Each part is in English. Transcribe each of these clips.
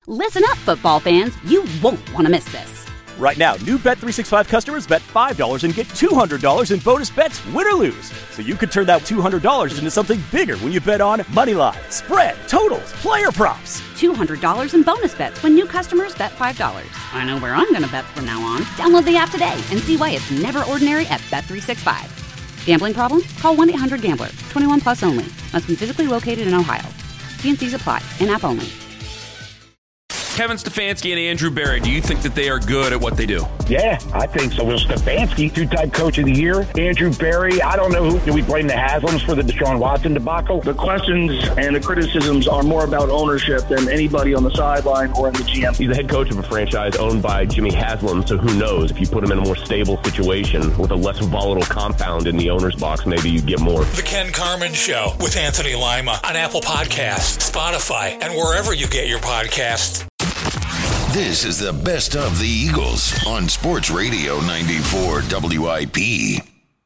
Listen up, football fans. You won't want to miss this. Right now, new Bet365 customers bet $5 and get $200 in bonus bets, win or lose. So you could turn that $200 into something bigger when you bet on money line, spread, totals, player props. $200 in bonus bets when new customers bet $5. I know where I'm going to bet from now on. Download the app today and see why it's never ordinary at Bet365. Gambling problem? Call 1-800-GAMBLER. 21 plus only. Must be physically located in Ohio. T&Cs apply. In-app only. Kevin Stefanski and Andrew Berry, do you think that they are good at what they do? Yeah, I think so. Well, Stefanski, two-time coach of the year. Andrew Berry, I don't know who. Do we blame the Haslams for the Deshaun Watson debacle? The questions and the criticisms are more about ownership than anybody on the sideline or in the GM. He's the head coach of a franchise owned by Jimmy Haslam, so who knows? If you put him in a more stable situation with a less volatile compound in the owner's box, maybe you get more. The Ken Carman Show with Anthony Lima on Apple Podcasts, Spotify, and wherever you get your podcasts. This is the best of the Eagles on Sports Radio 94 WIP.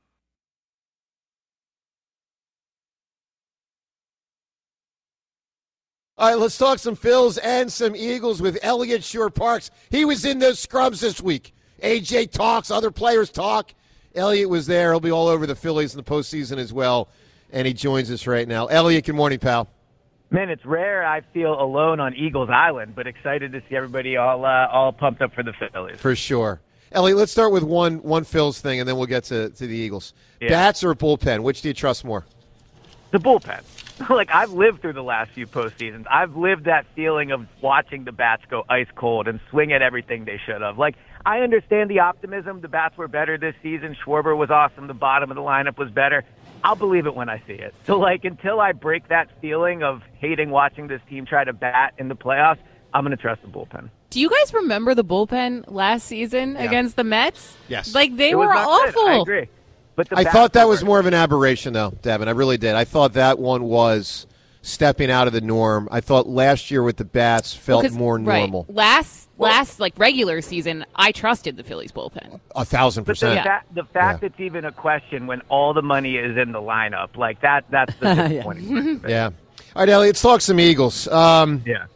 All right, let's talk some Phils and some Eagles with Elliott Shore-Parks. He was in those scrubs this week. AJ talks, other players talk. Elliott was there. He'll be all over the Phillies in the postseason as well, and he joins us right now. Elliott, good morning, pal. Man, it's rare I feel alone on Eagles Island, but excited to see everybody all pumped up for the Phillies. For sure. Elliott, let's start with one Phils thing, and then we'll get to the Eagles. Yeah. Bats or a bullpen? Which do you trust more? The bullpen. Like, I've lived through the last few postseasons. I've lived that feeling of watching the bats go ice cold and swing at everything they should have. Like, I understand the optimism. The bats were better this season. Schwarber was awesome. The bottom of the lineup was better. I'll believe it when I see it. So, like, until I break that feeling of hating watching this team try to bat in the playoffs, I'm going to trust the bullpen. Do you guys remember the bullpen last season against the Mets? Yes. Like, they were awful. Good. I agree. But I thought that was more of an aberration, though, Devin. I really did. I thought that one was stepping out of the norm. I thought last year with the bats felt more normal. Right. Last like regular season, I trusted the Phillies bullpen. 1,000%. But the fact it's even a question when all the money is in the lineup, like that's the disappointing part. Yeah. All right, Elliot, let's talk some Eagles. Yeah.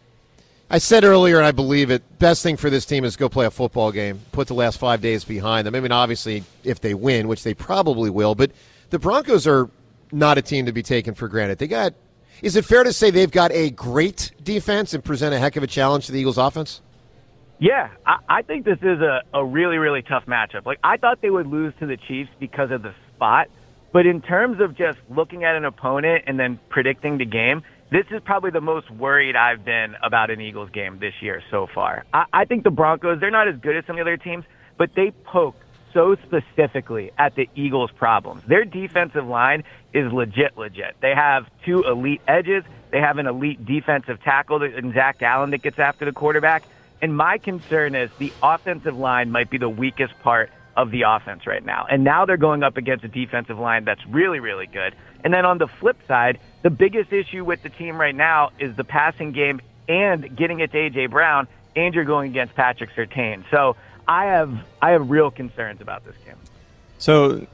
I said earlier, and I believe it, best thing for this team is go play a football game, put the last 5 days behind them. I mean, obviously, if they win, which they probably will, but the Broncos are not a team to be taken for granted. Is it fair to say they've got a great defense and present a heck of a challenge to the Eagles' offense? Yeah, I think this is a really, really tough matchup. Like, I thought they would lose to the Chiefs because of the spot, but in terms of just looking at an opponent and then predicting the game, this is probably the most worried I've been about an Eagles game this year so far. I think the Broncos, they're not as good as some of the other teams, but they poke so specifically at the Eagles' problems. Their defensive line is legit. They have two elite edges. They have an elite defensive tackle in Zach Allen that gets after the quarterback. And my concern is the offensive line might be the weakest part of the offense right now. And now they're going up against a defensive line that's really, really good. And then on the flip side, the biggest issue with the team right now is the passing game and getting it to A.J. Brown, and you're going against Patrick Surtain. So I have real concerns about this game. So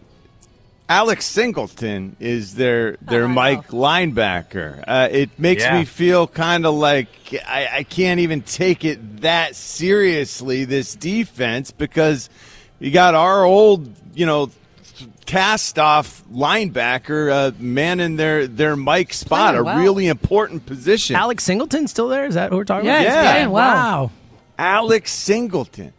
Alex Singleton is their Mike linebacker. It makes me feel kind of like I can't even take it that seriously, this defense, because you got our old, cast-off linebacker manning their Mike spot, a really important position. Alex Singleton still there? Is that who we're talking about? Yeah. Wow. Alex Singleton.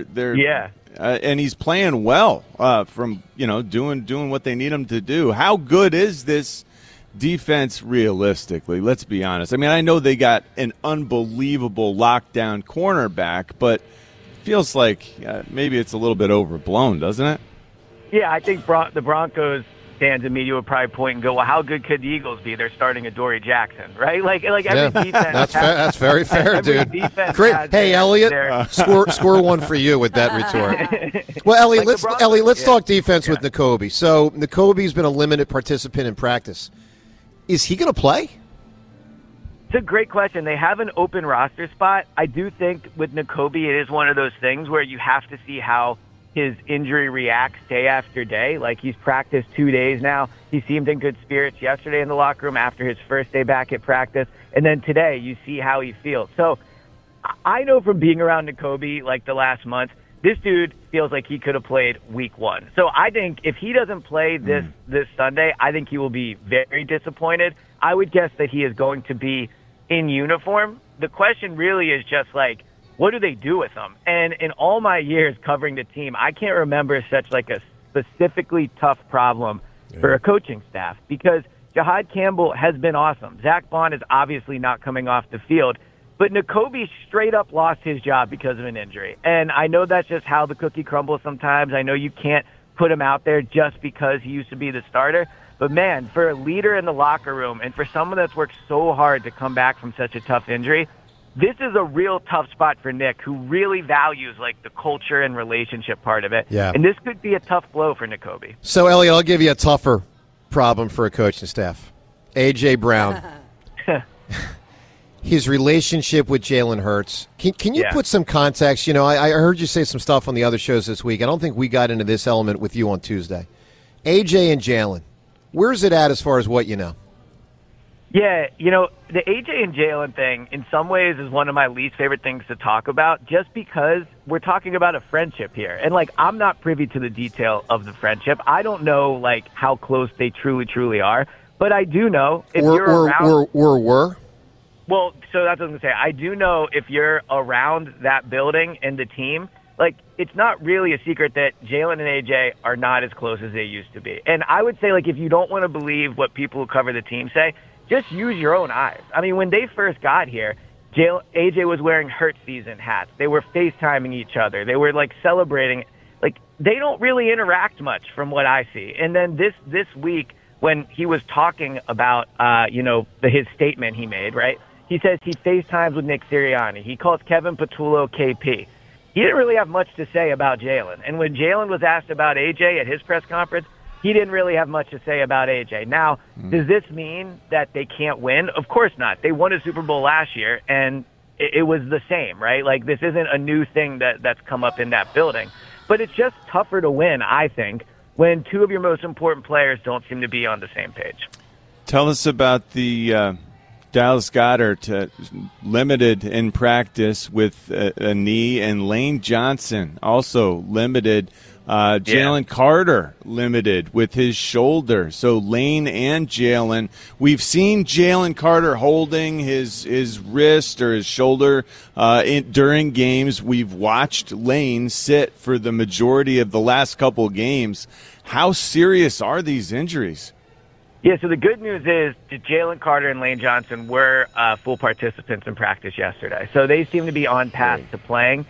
And he's playing well from doing what they need him to do. How good is this defense realistically? Let's be honest. I mean, I know they got an unbelievable lockdown cornerback, but feels like maybe it's a little bit overblown, doesn't it? Yeah, I think the Broncos fans and media would probably point and go, well, how good could the Eagles be? They're starting Adoree Jackson, right? Like every defense. That's very fair, dude. Great. Hey, Elliot, score one for you with that retort. Well, Elliot, let's talk defense with Nakobe. So Nakobe's been a limited participant in practice. Is he going to play? It's a great question. They have an open roster spot. I do think with Nakobe, it is one of those things where you have to see how his injury reacts day after day. Like, he's practiced 2 days now. He seemed in good spirits yesterday in the locker room after his first day back at practice. And then today, you see how he feels. So I know from being around Nakobe, like, the last month, this dude feels like he could have played week 1. So I think if he doesn't play this Sunday, I think he will be very disappointed. I would guess that he is going to be in uniform. The question really is just, like, what do they do with him? And in all my years covering the team, I can't remember such like a specifically tough problem for a coaching staff, because Jahad Campbell has been awesome. Zach Bond is obviously not coming off the field, but Nakobe straight up lost his job because of an injury. And I know that's just how the cookie crumbles sometimes. I know you can't put him out there just because he used to be the starter. But, man, for a leader in the locker room and for someone that's worked so hard to come back from such a tough injury, this is a real tough spot for Nick, who really values, like, the culture and relationship part of it. Yeah. And this could be a tough blow for Nakobe. So, Elliot, I'll give you a tougher problem for a coaching staff. A.J. Brown. His relationship with Jalen Hurts. Can you put some context? You know, I heard you say some stuff on the other shows this week. I don't think we got into this element with you on Tuesday. A.J. and Jalen, where's it at as far as what you know? Yeah, you know, the AJ and Jalen thing in some ways is one of my least favorite things to talk about, just because we're talking about a friendship here. And, like, I'm not privy to the detail of the friendship. I don't know, like, how close they truly are. But I do know if you're around... Well, so that's what I'm going to say. I do know if you're around that building and the team, like, it's not really a secret that Jalen and AJ are not as close as they used to be. And I would say, like, if you don't want to believe what people who cover the team say, just use your own eyes. I mean, when they first got here, AJ was wearing Hurt season hats. They were FaceTiming each other. They were, like, celebrating. Like, they don't really interact much from what I see. And then this week, when he was talking about, his statement he made, right? He says he FaceTimes with Nick Sirianni. He calls Kevin Patullo KP. He didn't really have much to say about Jalen. And when Jalen was asked about AJ at his press conference, he didn't really have much to say about AJ. Now, does this mean that they can't win? Of course not. They won a Super Bowl last year, and it was the same, right? Like, this isn't a new thing that's come up in that building. But it's just tougher to win, I think, when two of your most important players don't seem to be on the same page. Tell us about the Dallas Goedert limited in practice with a knee, and Lane Johnson also limited. Jalen Carter limited with his shoulder. So Lane and Jalen. We've seen Jalen Carter holding his wrist or his shoulder during games. We've watched Lane sit for the majority of the last couple games. How serious are these injuries? Yeah, so the good news is that Jalen Carter and Lane Johnson were full participants in practice yesterday. So they seem to be on path to playing.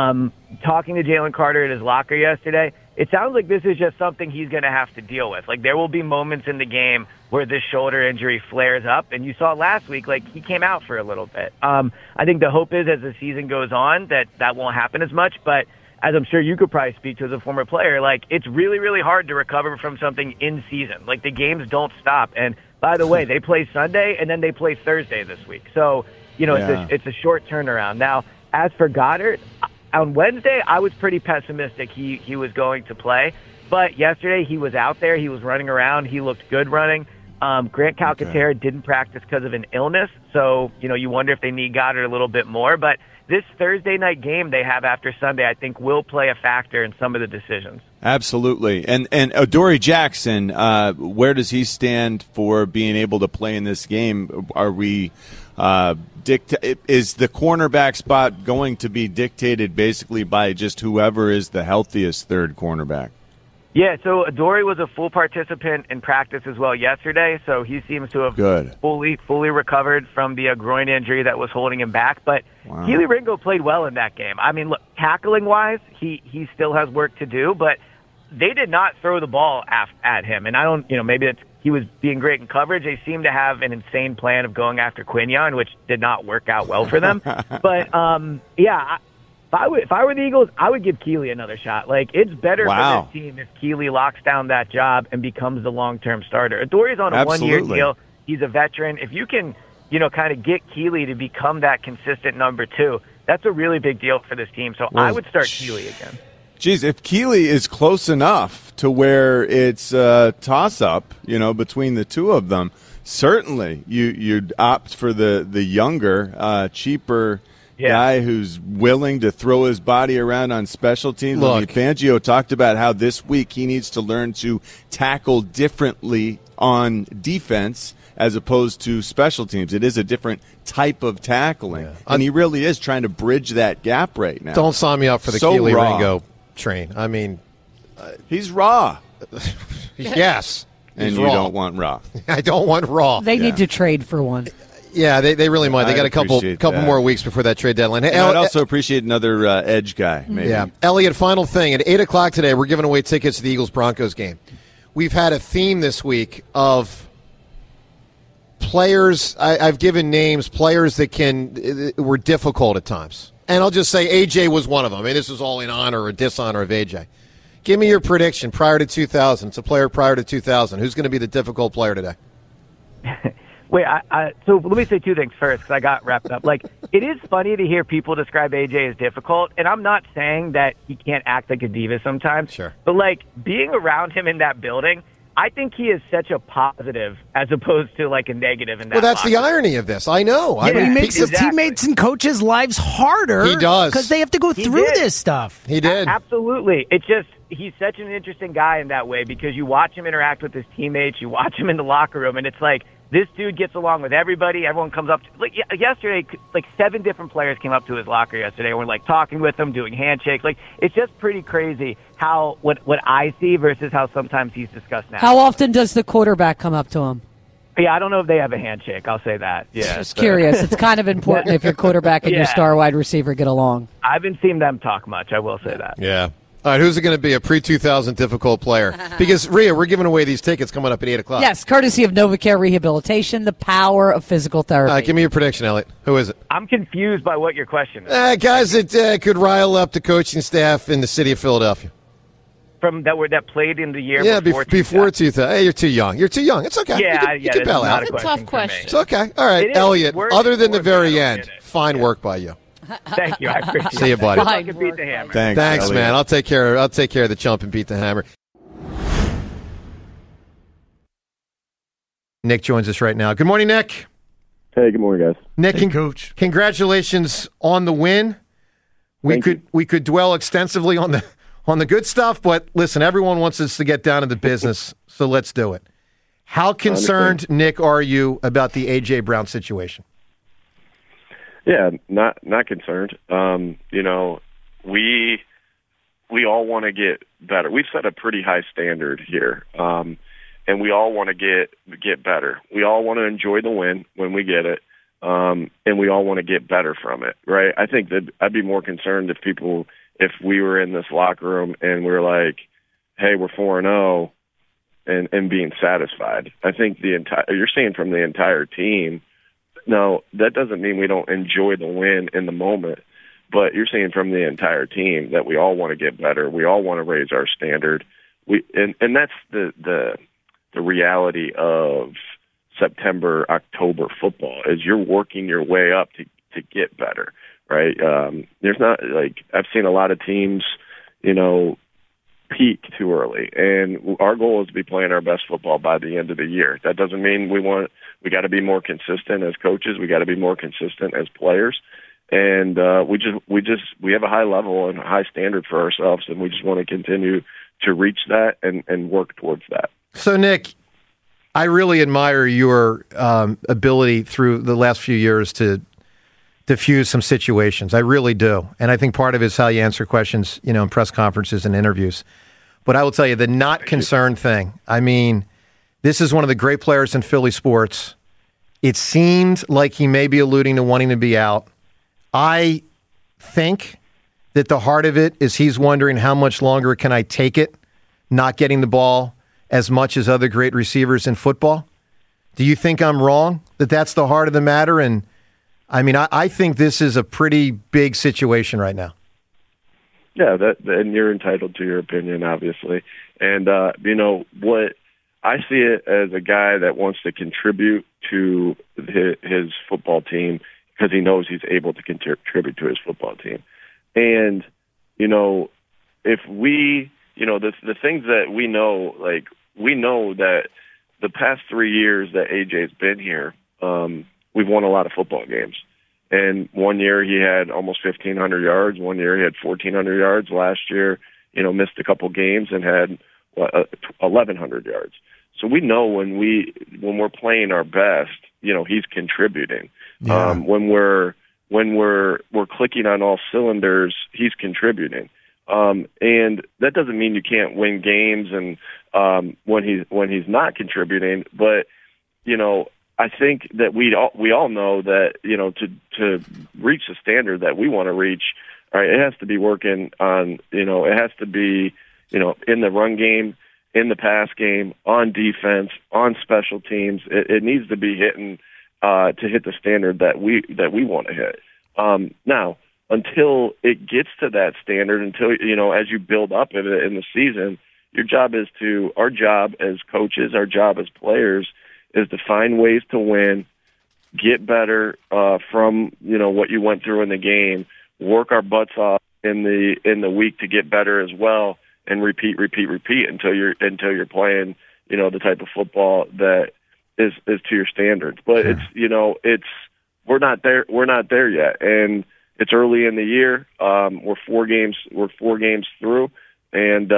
Talking to Jalen Carter at his locker yesterday, it sounds like this is just something he's going to have to deal with. Like, there will be moments in the game where this shoulder injury flares up, and you saw last week, like, he came out for a little bit. I think the hope is as the season goes on that won't happen as much, but as I'm sure you could probably speak to as a former player, like, it's really, really hard to recover from something in season. Like, the games don't stop. And by the way, they play Sunday and then they play Thursday this week. So, it's a short turnaround. Now, as for Goddard, on Wednesday, I was pretty pessimistic he was going to play. But yesterday, he was out there. He was running around. He looked good running. Grant Calcaterra didn't practice because of an illness. So, you wonder if they need Goddard a little bit more. But this Thursday night game they have after Sunday, I think, will play a factor in some of the decisions. Absolutely. And Adoree Jackson, where does he stand for being able to play in this game? Are we is the cornerback spot going to be dictated basically by just whoever is the healthiest third cornerback? Yeah, so Adoree was a full participant in practice as well yesterday, so he seems to have fully recovered from the groin injury that was holding him back. But Keely Ringo played well in that game. I mean, look, tackling-wise, he still has work to do, but they did not throw the ball at him. And I don't, maybe he was being great in coverage. They seem to have an insane plan of going after Quinion, which did not work out well for them. But, if I were the Eagles, I would give Keely another shot. Like, it's better for this team if Keely locks down that job and becomes the long-term starter. Adoree's on a one-year deal. He's a veteran. If you can, kind of get Keely to become that consistent number two, that's a really big deal for this team. So I would start Keely again. Geez, if Keeley is close enough to where it's a toss-up, between the two of them, certainly you'd opt for the younger, cheaper guy who's willing to throw his body around on special teams. Look, Fangio talked about how this week he needs to learn to tackle differently on defense as opposed to special teams. It is a different type of tackling, and he really is trying to bridge that gap right now. Don't sign me up for the Keeley Ringo train. I mean, he's raw. Yes. And you don't want raw. I don't want raw. They need to trade for one. Yeah, they really might. They got a couple more weeks before that trade deadline. Hey, I'd also appreciate another edge guy, maybe. Yeah. Elliot, final thing. At 8 o'clock today, we're giving away tickets to the Eagles-Broncos game. We've had a theme this week of players. I've given names, players that were difficult at times. And I'll just say AJ was one of them. I mean, this is all in honor or dishonor of AJ. Give me your prediction prior to 2000. It's a player prior to 2000. Who's going to be the difficult player today? Wait, so let me say two things first because I got wrapped up. It is funny to hear people describe AJ as difficult, and I'm not saying that he can't act like a diva sometimes. Sure. But, being around him in that building, I think he is such a positive as opposed to, a negative in that Well, that's the locker room. irony of this. I know. Yeah, I mean, he makes his teammates and coaches' lives harder. He does. Because they have to go through this stuff. He did. Absolutely. It's just he's such an interesting guy in that way because you watch him interact with his teammates, you watch him in the locker room, and it's this dude gets along with everybody. Everyone comes up to, yesterday, 7 different players came up to his locker yesterday and were talking with him, doing handshakes. It's just pretty crazy how what I see versus how sometimes he's discussed now. How often does the quarterback come up to him? Yeah, I don't know if they have a handshake. I'll say that. Yeah, just curious. It's kind of important if your quarterback and your star wide receiver get along. I haven't seen them talk much. I will say that. Yeah. All right, who's it going to be? A pre-2000 difficult player? Because, Rhea, we're giving away these tickets coming up at 8 o'clock. Yes, courtesy of NovaCare Rehabilitation, the power of physical therapy. Give me your prediction, Elliot. Who is it? I'm confused by what your question is. Guys that could rile up the coaching staff in the city of Philadelphia. From that played in the year before 2000. Hey, you're too young. You're too young. It's okay. You can bail out. It's a tough question. It's okay. All right, Elliot, other than the very end, fine work by you. Thank you. I appreciate it. See you, buddy. Beat the hammer. Thanks, man. I'll take care of the chump and beat the hammer. Nick joins us right now. Good morning, Nick. Hey, good morning, guys. Nick, Coach. Congratulations on the win. We could dwell extensively on the good stuff, but listen, everyone wants us to get down to the business, so let's do it. How concerned, Nick, are you about the A.J. Brown situation? Yeah, not concerned. We all want to get better. We've set a pretty high standard here, and we all want to get better. We all want to enjoy the win when we get it, and we all want to get better from it, right? I think that I'd be more concerned if we were in this locker room and we're like, hey, we're 4-0 and being satisfied. I think you're seeing from the entire team. No, that doesn't mean we don't enjoy the win in the moment, but you're seeing from the entire team that we all want to get better. We all want to raise our standard. And that's the reality of September, October football is you're working your way up to get better, right? There's not I've seen a lot of teams, peak too early, and our goal is to be playing our best football by the end of the year. That doesn't mean we got to be more consistent as coaches. We got to be more consistent as players, and we have a high level and a high standard for ourselves, and we just want to continue to reach that and work towards that. So, Nick, I really admire your ability through the last few years to diffuse some situations. I really do. And I think part of it is how you answer questions, in press conferences and interviews. But I will tell you, the not concerned thing, I mean, this is one of the great players in Philly sports. It seemed like he may be alluding to wanting to be out. I think that the heart of it is he's wondering how much longer can I take it, not getting the ball as much as other great receivers in football. Do you think I'm wrong that that's the heart of the matter? And I mean, I think this is a pretty big situation right now. Yeah, and you're entitled to your opinion, obviously. And, what I see it as a guy that wants to contribute to his football team because he knows he's able to contribute to his football team. And, if we, the things that we know, like we know that the past 3 years that AJ's been here, we've won a lot of football games. And one year he had almost 1,500 yards. One year he had 1,400 yards. Last year, missed a couple games and had 1,100 yards. So we know when we're playing our best, he's contributing. Yeah. When we're clicking on all cylinders, he's contributing. And that doesn't mean you can't win games and when he's not contributing, but I think that we all know that to reach the standard that we want to reach, all right, it has to be working on it has to be in the run game, in the pass game, on defense, on special teams. It needs to be hitting to hit the standard that we want to hit. Now, until it gets to that standard, until as you build up in the season, our job as coaches, our job as players, is to find ways to win, get better from what you went through in the game, work our butts off in the week to get better as well, and repeat until you're playing the type of football that is to your standards. But Sure. we're not there yet, and it's early in the year. We're four games through, and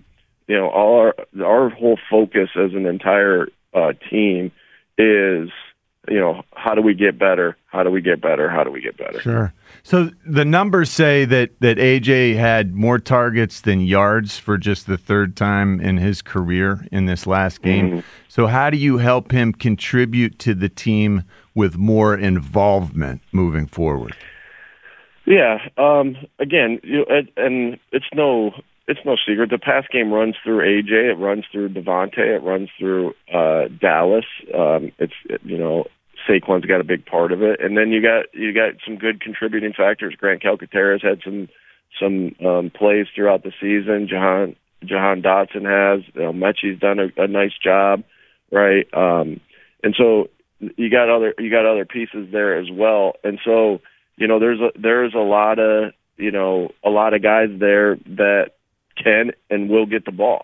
our whole focus as an entire team is, how do we get better? How do we get better? How do we get better? Sure. So the numbers say that AJ had more targets than yards for just the third time in his career in this last game. Mm-hmm. So how do you help him contribute to the team with more involvement moving forward? Yeah. Again, and it's no secret. The pass game runs through AJ. It runs through Devontae. It runs through Dallas. Saquon's got a big part of it, and then you got some good contributing factors. Grant Calcaterra's had some plays throughout the season. Jahan Dotson has. Mechie's done a nice job, right? And so you got other pieces there as well. And so there's a lot of guys there that can and will get the ball.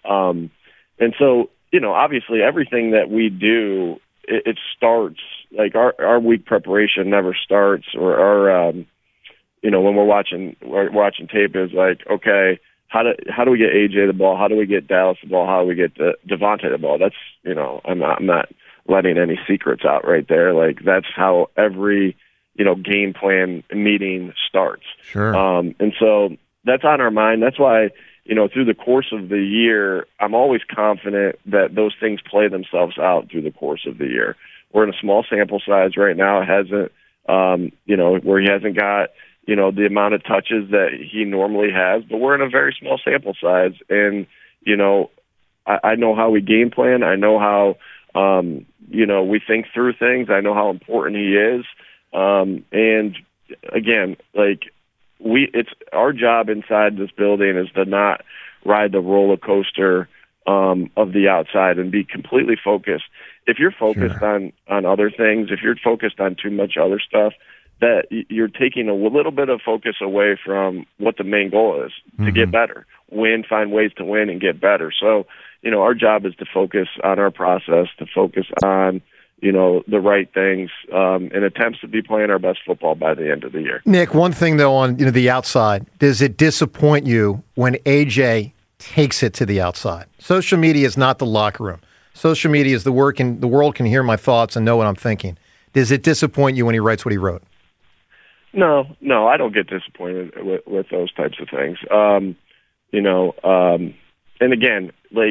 And so, obviously everything that we do, it starts, like our week preparation never starts, or our, when we're watching tape is like, okay, how do we get AJ the ball? How do we get Dallas the ball? How do we get Devontae the ball? That's, I'm not letting any secrets out right there. Like that's how every, game plan meeting starts. Sure. And so that's on our mind. That's why, through the course of the year, I'm always confident that those things play themselves out through the course of the year. We're in a small sample size right now. It hasn't, where he hasn't got, the amount of touches that he normally has, but we're in a very small sample size. And, I know how we game plan. I know how, we think through things. I know how important he is. And again, it's our job inside this building is to not ride the roller coaster of the outside and be completely focused. If you're focused on other things, if you're focused on too much other stuff, that you're taking a little bit of focus away from what the main goal is, to get better, find ways to win and get better. So, our job is to focus on our process, to focus on the right things, in attempts to be playing our best football by the end of the year. Nick, one thing though on the outside, does it disappoint you when AJ takes it to the outside? Social media is not the locker room. Social media is the world can hear my thoughts and know what I'm thinking. Does it disappoint you when he writes what he wrote? No, I don't get disappointed with those types of things. And again,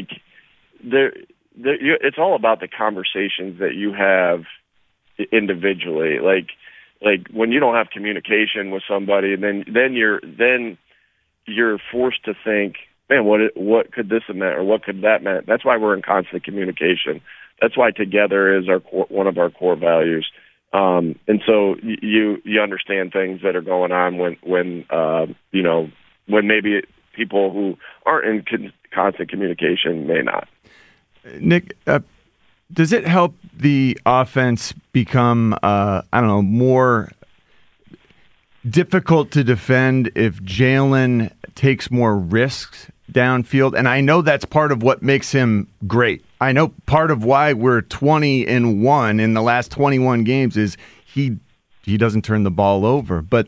it's all about the conversations that you have individually. Like when you don't have communication with somebody, and then you're forced to think, man, what could this have meant, or what could that meant? That's why we're in constant communication. That's why together is one of our core values. And so you understand things that are going on when maybe people who aren't in constant communication may not. Nick, does it help the offense become, more difficult to defend if Jalen takes more risks downfield, and I know that's part of what makes him great. I know part of why we're 20-1 in the last 21 games is he doesn't turn the ball over. But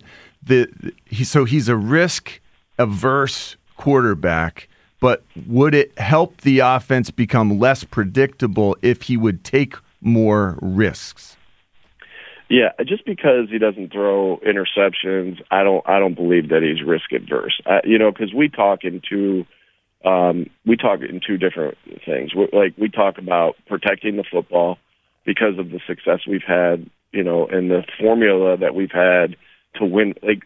he's a risk-averse quarterback. But would it help the offense become less predictable if he would take more risks? Yeah, just because he doesn't throw interceptions, I don't believe that he's risk adverse. Because we talk in two different things. We talk about protecting the football because of the success we've had, and the formula that we've had to win. Like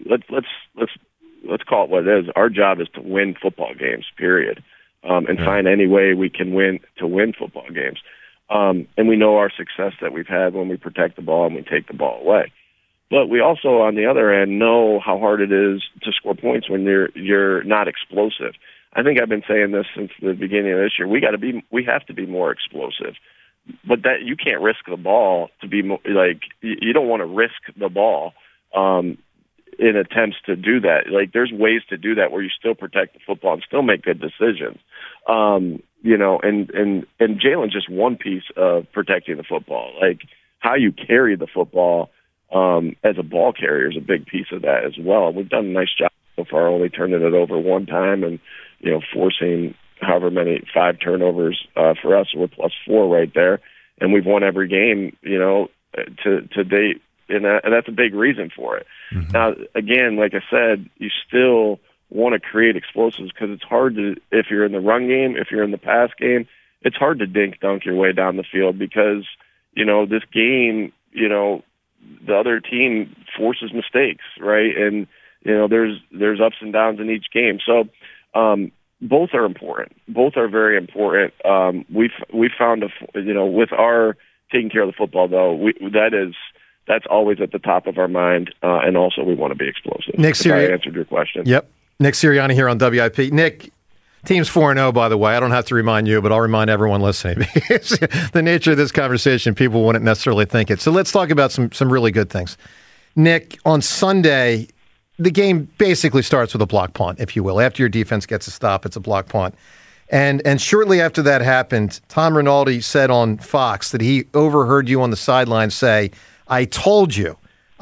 let's call it what it is. Our job is to win football games, period, and find any way we can win football games. And we know our success that we've had when we protect the ball and we take the ball away. But we also, on the other end, know how hard it is to score points when you're not explosive. I think I've been saying this since the beginning of this year. We have to be more explosive. But that you can't risk the ball to be you don't want to risk the ball in attempts to do that. Like, there's ways to do that where you still protect the football and still make good decisions. And Jalen's just one piece of protecting the football. Like, how you carry the football as a ball carrier is a big piece of that as well. We've done a nice job so far, only turning it over one time and, forcing however many 5 turnovers for us. We're +4 right there. And we've won every game, to date. And that's a big reason for it. Mm-hmm. Now, again, like I said, you still want to create explosives because it's hard to, if you're in the run game, if you're in the pass game, it's hard to dunk your way down the field because, this game, the other team forces mistakes, right? And, there's ups and downs in each game. So both are important. Both are very important. We've found, with our taking care of the football, though, that's always at the top of our mind, and also we want to be explosive. Nick Sirianni. I answered your question. Yep. Nick Sirianni here on WIP. Nick, team's 4-0, by the way. I don't have to remind you, but I'll remind everyone listening. Because the nature of this conversation, people wouldn't necessarily think it. So let's talk about some really good things. Nick, on Sunday, the game basically starts with a block punt, if you will. After your defense gets a stop, it's a block punt. And shortly after that happened, Tom Rinaldi said on Fox that he overheard you on the sideline say, I told you.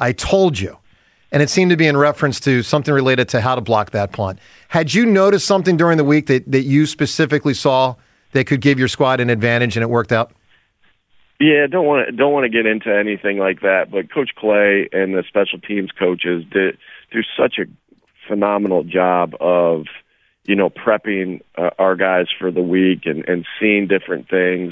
And it seemed to be in reference to something related to how to block that punt. Had you noticed something during the week that you specifically saw that could give your squad an advantage and it worked out? Yeah, don't want to get into anything like that, but Coach Clay and the special teams coaches do such a phenomenal job of, prepping our guys for the week and seeing different things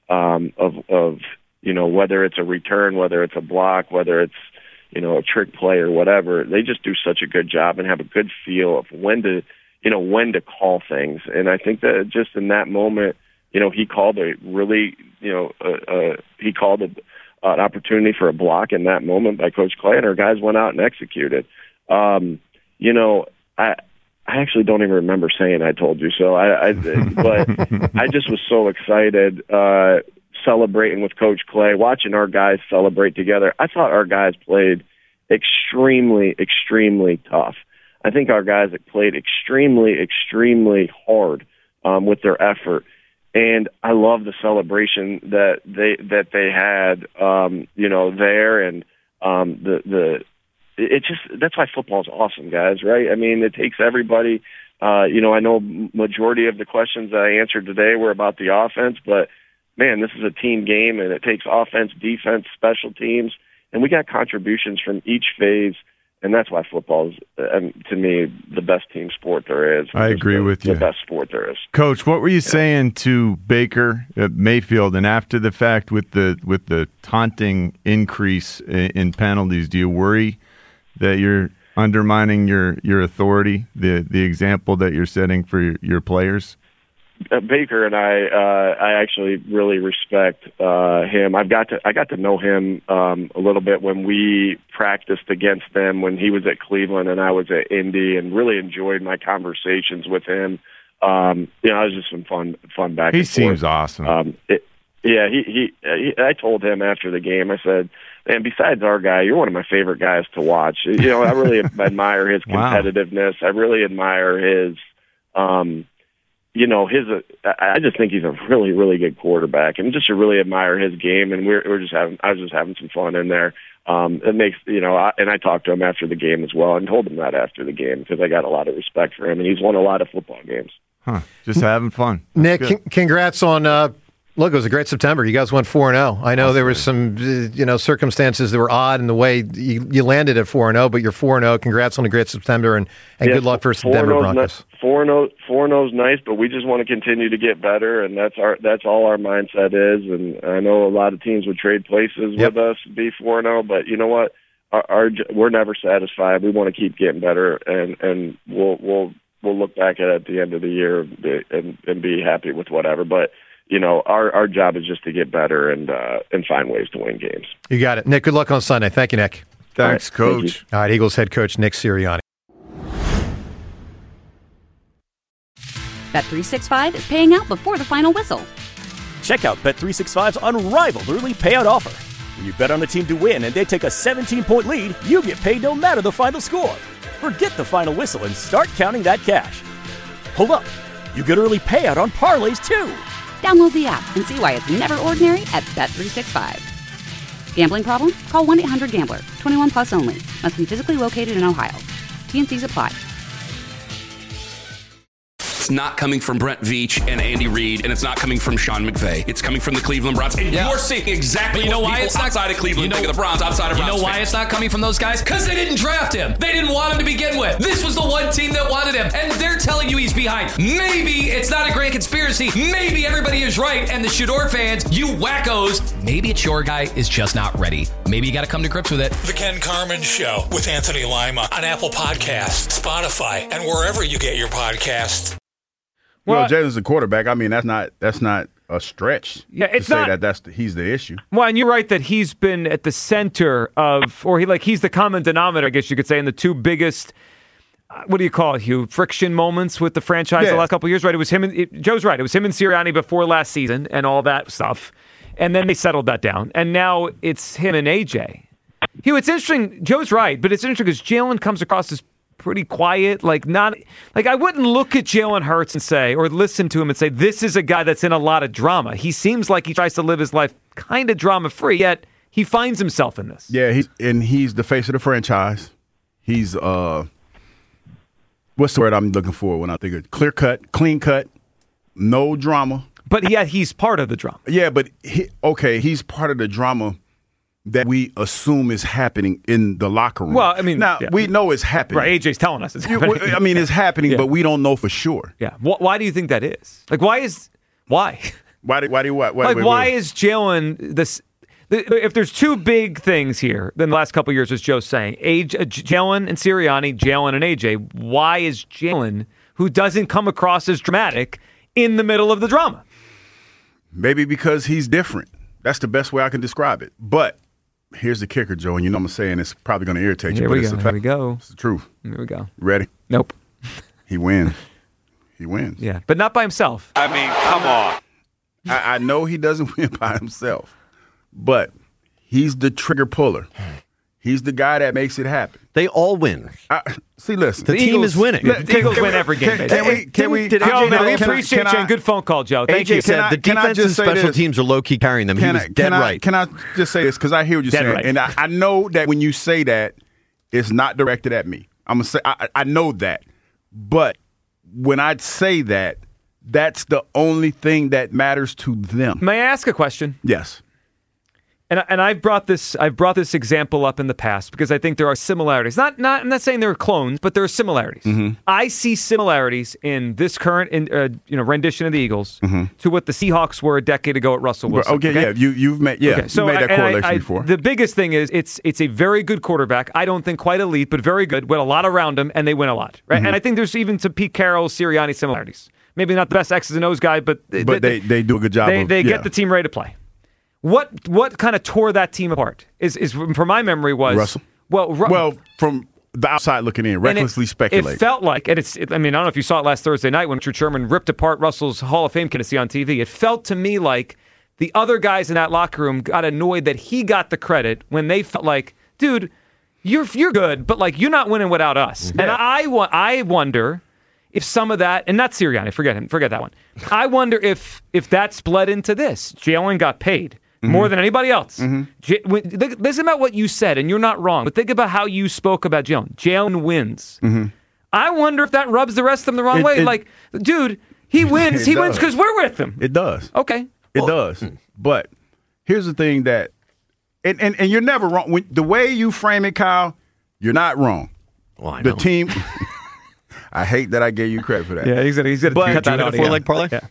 of whether it's a return, whether it's a block, whether it's, a trick play or whatever. They just do such a good job and have a good feel of when to call things. And I think that just in that moment, he called an opportunity for a block in that moment by Coach Clay, and our guys went out and executed. I actually don't even remember saying I told you so. But I just was so excited celebrating with Coach Clay, watching our guys celebrate together. I thought our guys played extremely, extremely tough. I think our guys played extremely, extremely hard with their effort. And I love the celebration that they had, there, and that's why football is awesome, guys. Right? I mean, it takes everybody. I know majority of the questions that I answered today were about the offense, but man, this is a team game, and it takes offense, defense, special teams, and we got contributions from each phase. And that's why football is, to me, the best team sport there is. I agree with you. The best sport there is. Coach, what were you saying to Baker Mayfield? And after the fact, with the taunting increase in penalties, do you worry that you're undermining your authority, the example that you're setting for your players? Baker and I actually really respect him. I got to know him a little bit when we practiced against them when he was at Cleveland and I was at Indy, and really enjoyed my conversations with him. It was just some fun back. He and seems forth. awesome. I told him after the game, I said, and besides our guy, you're one of my favorite guys to watch. You know, I really admire his competitiveness. I really admire his, you know, I just think he's a really, really good quarterback, and just to really admire his game. And I was just having some fun in there. It makes, you know, and I talked to him after the game as well, and told him that after the game because I got a lot of respect for him, and he's won a lot of football games. Just having fun. Nick, congrats on. Look, it was a great September. You guys went 4-0. I know there was some, circumstances that were odd in the way you landed at 4-0, but you're 4-0. Congrats on a great September, and good luck for the Denver Broncos. 4-0 is nice, but we just want to continue to get better, and that's all our mindset is. And I know a lot of teams would trade places with us to be 4-0, but you know what? We're never satisfied. We want to keep getting better, and we'll look back at the end of the year and be happy with whatever. But you know, our job is just to get better and find ways to win games. You got it. Nick, good luck on Sunday. Thank you, Nick. Thanks, Coach. All right, Eagles head coach Nick Sirianni. Bet365 is paying out before the final whistle. Check out Bet365's unrivaled early payout offer. When you bet on a team to win and they take a 17-point lead, you get paid no matter the final score. Forget the final whistle and start counting that cash. Hold up. You get early payout on parlays, too. Download the app and see why it's never ordinary at Bet365. Gambling problem? Call 1-800-GAMBLER. 21 plus only. Must be physically located in Ohio. T&Cs apply. It's not coming from Brent Veach and Andy Reid, and it's not coming from Sean McVay. It's coming from the Cleveland Browns. And you're seeing exactly what people outside of Cleveland think of the Browns, outside of Browns. You know why it's not coming from those guys? Because they didn't draft him. They didn't want him to begin with. This was the one team that wanted him, and they're telling you he's behind. Maybe it's not a great conspiracy. Maybe everybody is right, and the Shador fans, you wackos, maybe it's your guy is just not ready. Maybe you got to come to grips with it. The Ken Carman Show with Anthony Lima on Apple Podcasts, Spotify, and wherever you get your podcasts. Well, Jalen's a quarterback. I mean, that's not a stretch. Yeah, it's to say not, he's the issue. Well, and you're right that he's been at the center of, or he's the common denominator, I guess you could say, in the two biggest. What do you call it, Hugh? Friction moments with the franchise the last couple of years, right? It was him. Joe's right. It was him and Sirianni before last season and all that stuff, and then they settled that down, and now it's him and AJ. Hugh, it's interesting. Joe's right, but it's interesting because Jalen comes across as pretty quiet, I wouldn't look at Jalen Hurts and say, or listen to him and say, this is a guy that's in a lot of drama. He seems like he tries to live his life kind of drama-free, yet he finds himself in this. Yeah, he's the face of the franchise. He's, what's the word I'm looking for when I think of clear cut, clean cut, no drama. But yeah, he's part of the drama. Yeah, but he's part of the drama that we assume is happening in the locker room. Well, I mean, we know it's happening. Right, AJ's telling us it's happening. I mean, it's happening, but we don't know for sure. Yeah. Why do you think that is? Why? Why is Jalen this? If there's two big things here, then the last couple of years, as Joe's saying, Jalen and Sirianni, Jalen and AJ. Why is Jalen, who doesn't come across as dramatic, in the middle of the drama? Maybe because he's different. That's the best way I can describe it. But here's the kicker, Joe, and you know I'm saying it's probably going to irritate you. Here we go. It's the truth. Here we go. Ready? Nope. He wins. He wins. Yeah, but not by himself. I mean, come on. I know he doesn't win by himself, but he's the trigger puller. He's the guy that makes it happen. They all win. Listen. The team is winning. The Eagles win every game. We appreciate you, and good phone call, Joe. Thank you. AJ said the defense and special teams are low-key carrying them. He was dead right. Can I just say this? Because I hear what you're saying. Right. And I know that when you say that, it's not directed at me. I'm going to say, I know that. But when I say that, that's the only thing that matters to them. May I ask a question? Yes. And I've brought this example up in the past because I think there are similarities. I'm not saying they're clones, but there are similarities. Mm-hmm. I see similarities in this current rendition of the Eagles to what the Seahawks were a decade ago at Russell Wilson. Okay. You've made that correlation before. The biggest thing is it's a very good quarterback. I don't think quite elite, but very good. With a lot around him, and they win a lot. Right? Mm-hmm. And I think there's even some Pete Carroll, Sirianni similarities. Maybe not the best X's and O's guy, but they do a good job. They get the team ready to play. What kind of tore that team apart is from my memory was Russell. Well, from the outside looking in, recklessly speculating. It felt like, and I don't know if you saw it last Thursday night when Richard Sherman ripped apart Russell's Hall of Fame candidacy on TV. It felt to me like the other guys in that locker room got annoyed that he got the credit when they felt like, dude, you're good, but like you're not winning without us. Yeah. And I wonder if some of that, and not Sirianni, forget that one. I wonder if that's bled into this. Jalen got paid more than anybody else. Listen about what you said, and you're not wrong, but think about how you spoke about Jalen. Jalen wins. I wonder if that rubs the rest of them the wrong way. Like, dude, he wins. He wins because we're with him. It does. Okay. It does. But here's the thing that, and you're never wrong. The way you frame it, Kyle, you're not wrong. Well, I know. The team, I hate that I gave you credit for that. Yeah, he's gonna cut that out. 4-leg parlay? Yeah.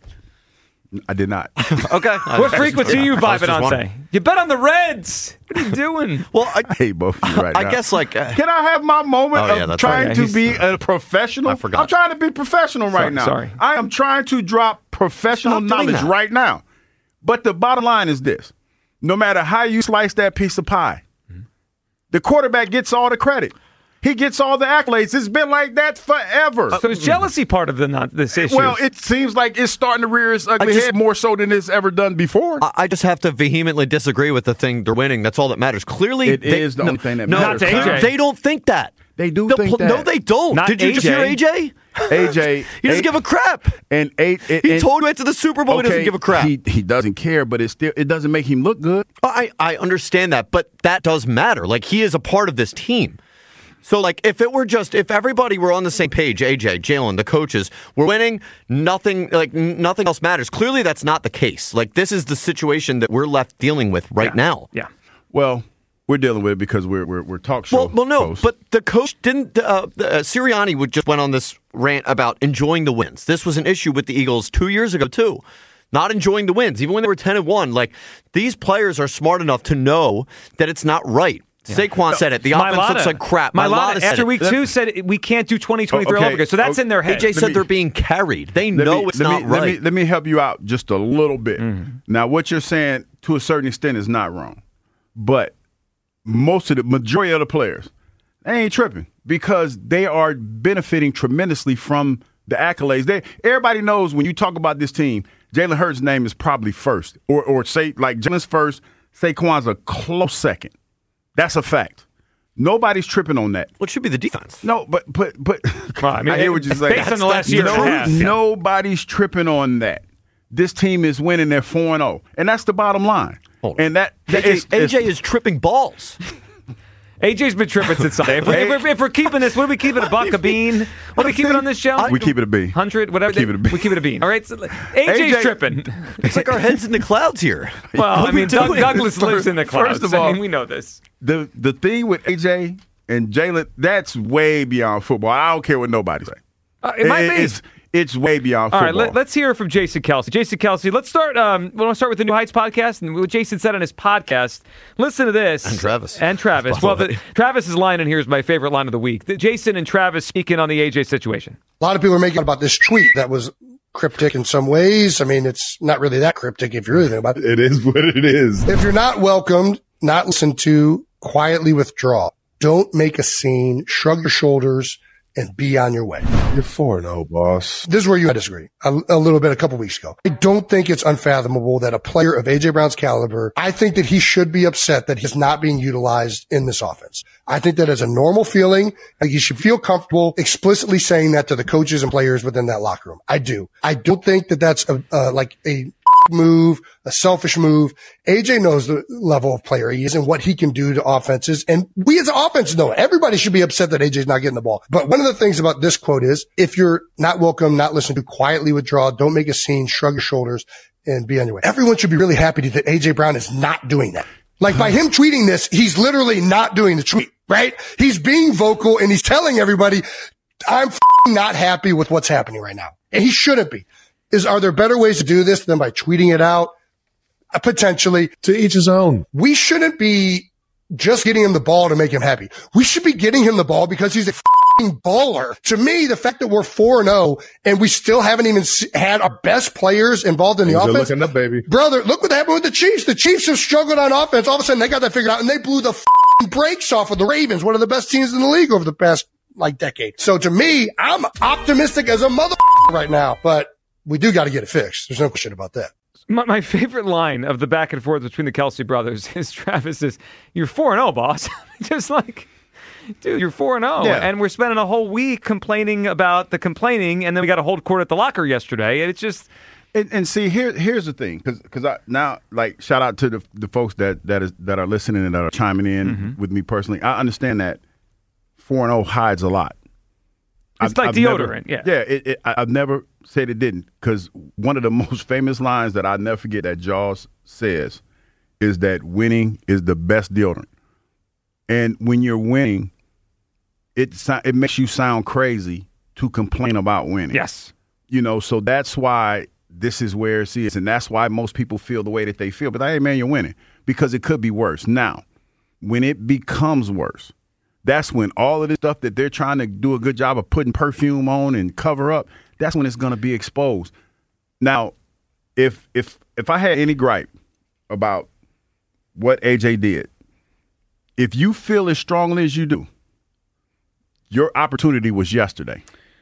I did not. Okay. What frequency are you vibing on today? You bet on the Reds. What are you doing? Well, I hate both of you right now. I guess like... Can I have my moment of trying to be a professional? I forgot. I'm trying to be professional right now. Sorry. I am trying to drop professional knowledge right now. But the bottom line is this. No matter how you slice that piece of pie, the quarterback gets all the credit. He gets all the accolades. It's been like that forever. So is jealousy part of this issue? Well, it seems like it's starting to rear its ugly head more so than it's ever done before. I just have to vehemently disagree with the thing they're winning. That's all that matters. Clearly, it is the only thing that matters. Not to AJ. They don't think that. They do think that. No, they don't. Not Did you just hear AJ? AJ. He doesn't give a crap. And he told you after the Super Bowl he doesn't give a crap. He doesn't care, but it doesn't make him look good. I understand that, but that does matter. Like, he is a part of this team. So, like, if everybody were on the same page, AJ, Jalen, the coaches, we're winning, nothing else matters. Clearly, that's not the case. Like, this is the situation that we're left dealing with right now. Yeah. Well, we're dealing with it because we're talk show. Well, no, hosts. but the coach didn't. Sirianni just went on this rant about enjoying the wins. This was an issue with the Eagles 2 years ago too. Not enjoying the wins, even when they were 10-1. Like, these players are smart enough to know that it's not right. Saquon said it. The offense looks like crap. Mailata after week 2 said we can't do 2023 all over again. So that's in their head. AJ said they're being carried. They know it's not right. Let me help you out just a little bit. Now, what you're saying to a certain extent is not wrong, but the majority of the players, they ain't tripping because they are benefiting tremendously from the accolades. Everybody knows when you talk about this team, Jalen Hurts' name is probably first, or say like Jalen's first, Saquon's a close second. That's a fact. Nobody's tripping on that. Well, it should be the defense. No, but I hear what you're saying. Based on the last year and a half. Nobody's tripping on that. This team is winning. They're 4-0, and that's the bottom line. And AJ is tripping balls. AJ's been tripping since Sunday. If we're keeping this, what are we keeping? A buck, a bean? What are we keeping on this show? We keep it a bean. 100, whatever. We keep it a bean. All right. So AJ's tripping. It's like our head's in the clouds here. Well, I mean, Douglas lives in the clouds. First of all, we know this. The thing with AJ and Jalen, that's way beyond football. I don't care what nobody say. It might be. It's way beyond football. All right, let's hear from Jason Kelce. Jason Kelce, let's start. We want to start with the New Heights podcast and what Jason said on his podcast. Listen to this. And Travis. Well, Travis's line in here is my favorite line of the week. Jason and Travis speaking on the AJ situation. A lot of people are making about this tweet that was cryptic in some ways. I mean, it's not really that cryptic if you really think about it. It is what it is. If you're not welcomed, not listened to, quietly withdraw. Don't make a scene. Shrug your shoulders and be on your way. You're 4-0, boss. This is where you disagree a little bit a couple weeks ago. I don't think it's unfathomable that a player of A.J. Brown's caliber, I think that he should be upset that he's not being utilized in this offense. I think that is a normal feeling. Like, you should feel comfortable explicitly saying that to the coaches and players within that locker room. I do. I don't think that that's a move, a selfish move. AJ knows the level of player he is and what he can do to offenses. And we as an offense know everybody should be upset that AJ's not getting the ball. But one of the things about this quote is, if you're not welcome, not listened to, quietly withdraw, don't make a scene, shrug your shoulders, and be on your way. Everyone should be really happy that AJ Brown is not doing that. Like, by him tweeting this, he's literally not doing the tweet, right? He's being vocal and he's telling everybody, I'm not happy with what's happening right now. And he shouldn't be. Are there better ways to do this than by tweeting it out? Potentially. To each his own. We shouldn't be just getting him the ball to make him happy. We should be getting him the ball because he's a baller. To me, the fact that we're 4-0 and we still haven't even had our best players involved in the offense. Looking up, baby. Brother, look what happened with the Chiefs. The Chiefs have struggled on offense. All of a sudden, they got that figured out, and they blew the brakes off of the Ravens, one of the best teams in the league over the past, decade. So to me, I'm optimistic as a mother right now, but we do got to get it fixed. There's no question about that. My favorite line of the back and forth between the Kelsey brothers is Travis says, "You're 4-0, boss." Just like, dude, you're 4-0. Yeah. And we're spending a whole week complaining about the complaining, and then we got to hold court at the locker yesterday. And it's just... And see, here's the thing, because I now, like, shout out to the folks that are listening and that are chiming in with me personally. I understand that 4-0 hides a lot. It's like deodorant, Yeah, I've never said it didn't, because one of the most famous lines that I'll never forget that Jaws says is that winning is the best deodorant. And when you're winning, it makes you sound crazy to complain about winning. Yes. So that's why this is where it is, and that's why most people feel the way that they feel. But, hey, man, you're winning, because it could be worse. Now, when it becomes worse, that's when all of this stuff that they're trying to do a good job of putting perfume on and cover up, that's when it's going to be exposed. Now, if I had any gripe about what AJ did, if you feel as strongly as you do, your opportunity was yesterday.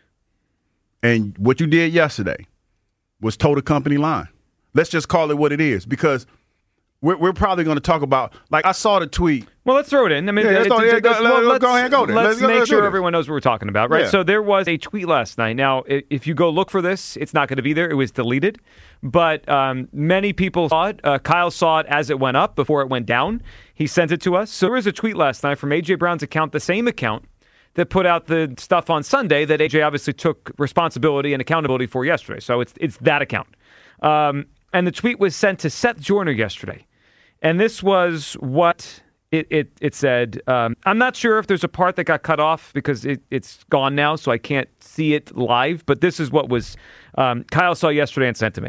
And what you did yesterday was toe the company line. Let's just call it what it is, because we're probably going to talk about, like, I saw the tweet. Well, let's throw it in. I mean, go ahead and go there. Let's make sure everyone knows what we're talking about, right? Yeah. So there was a tweet last night. Now, if you go look for this, it's not going to be there. It was deleted. But many people saw it. Kyle saw it as it went up before it went down. He sent it to us. So there was a tweet last night from A.J. Brown's account, the same account that put out the stuff on Sunday that AJ obviously took responsibility and accountability for yesterday. So it's that account. And the tweet was sent to Seth Joyner yesterday. And this was what it said. I'm not sure if there's a part that got cut off because it's gone now, so I can't see it live. But this is what was Kyle saw yesterday and sent to me.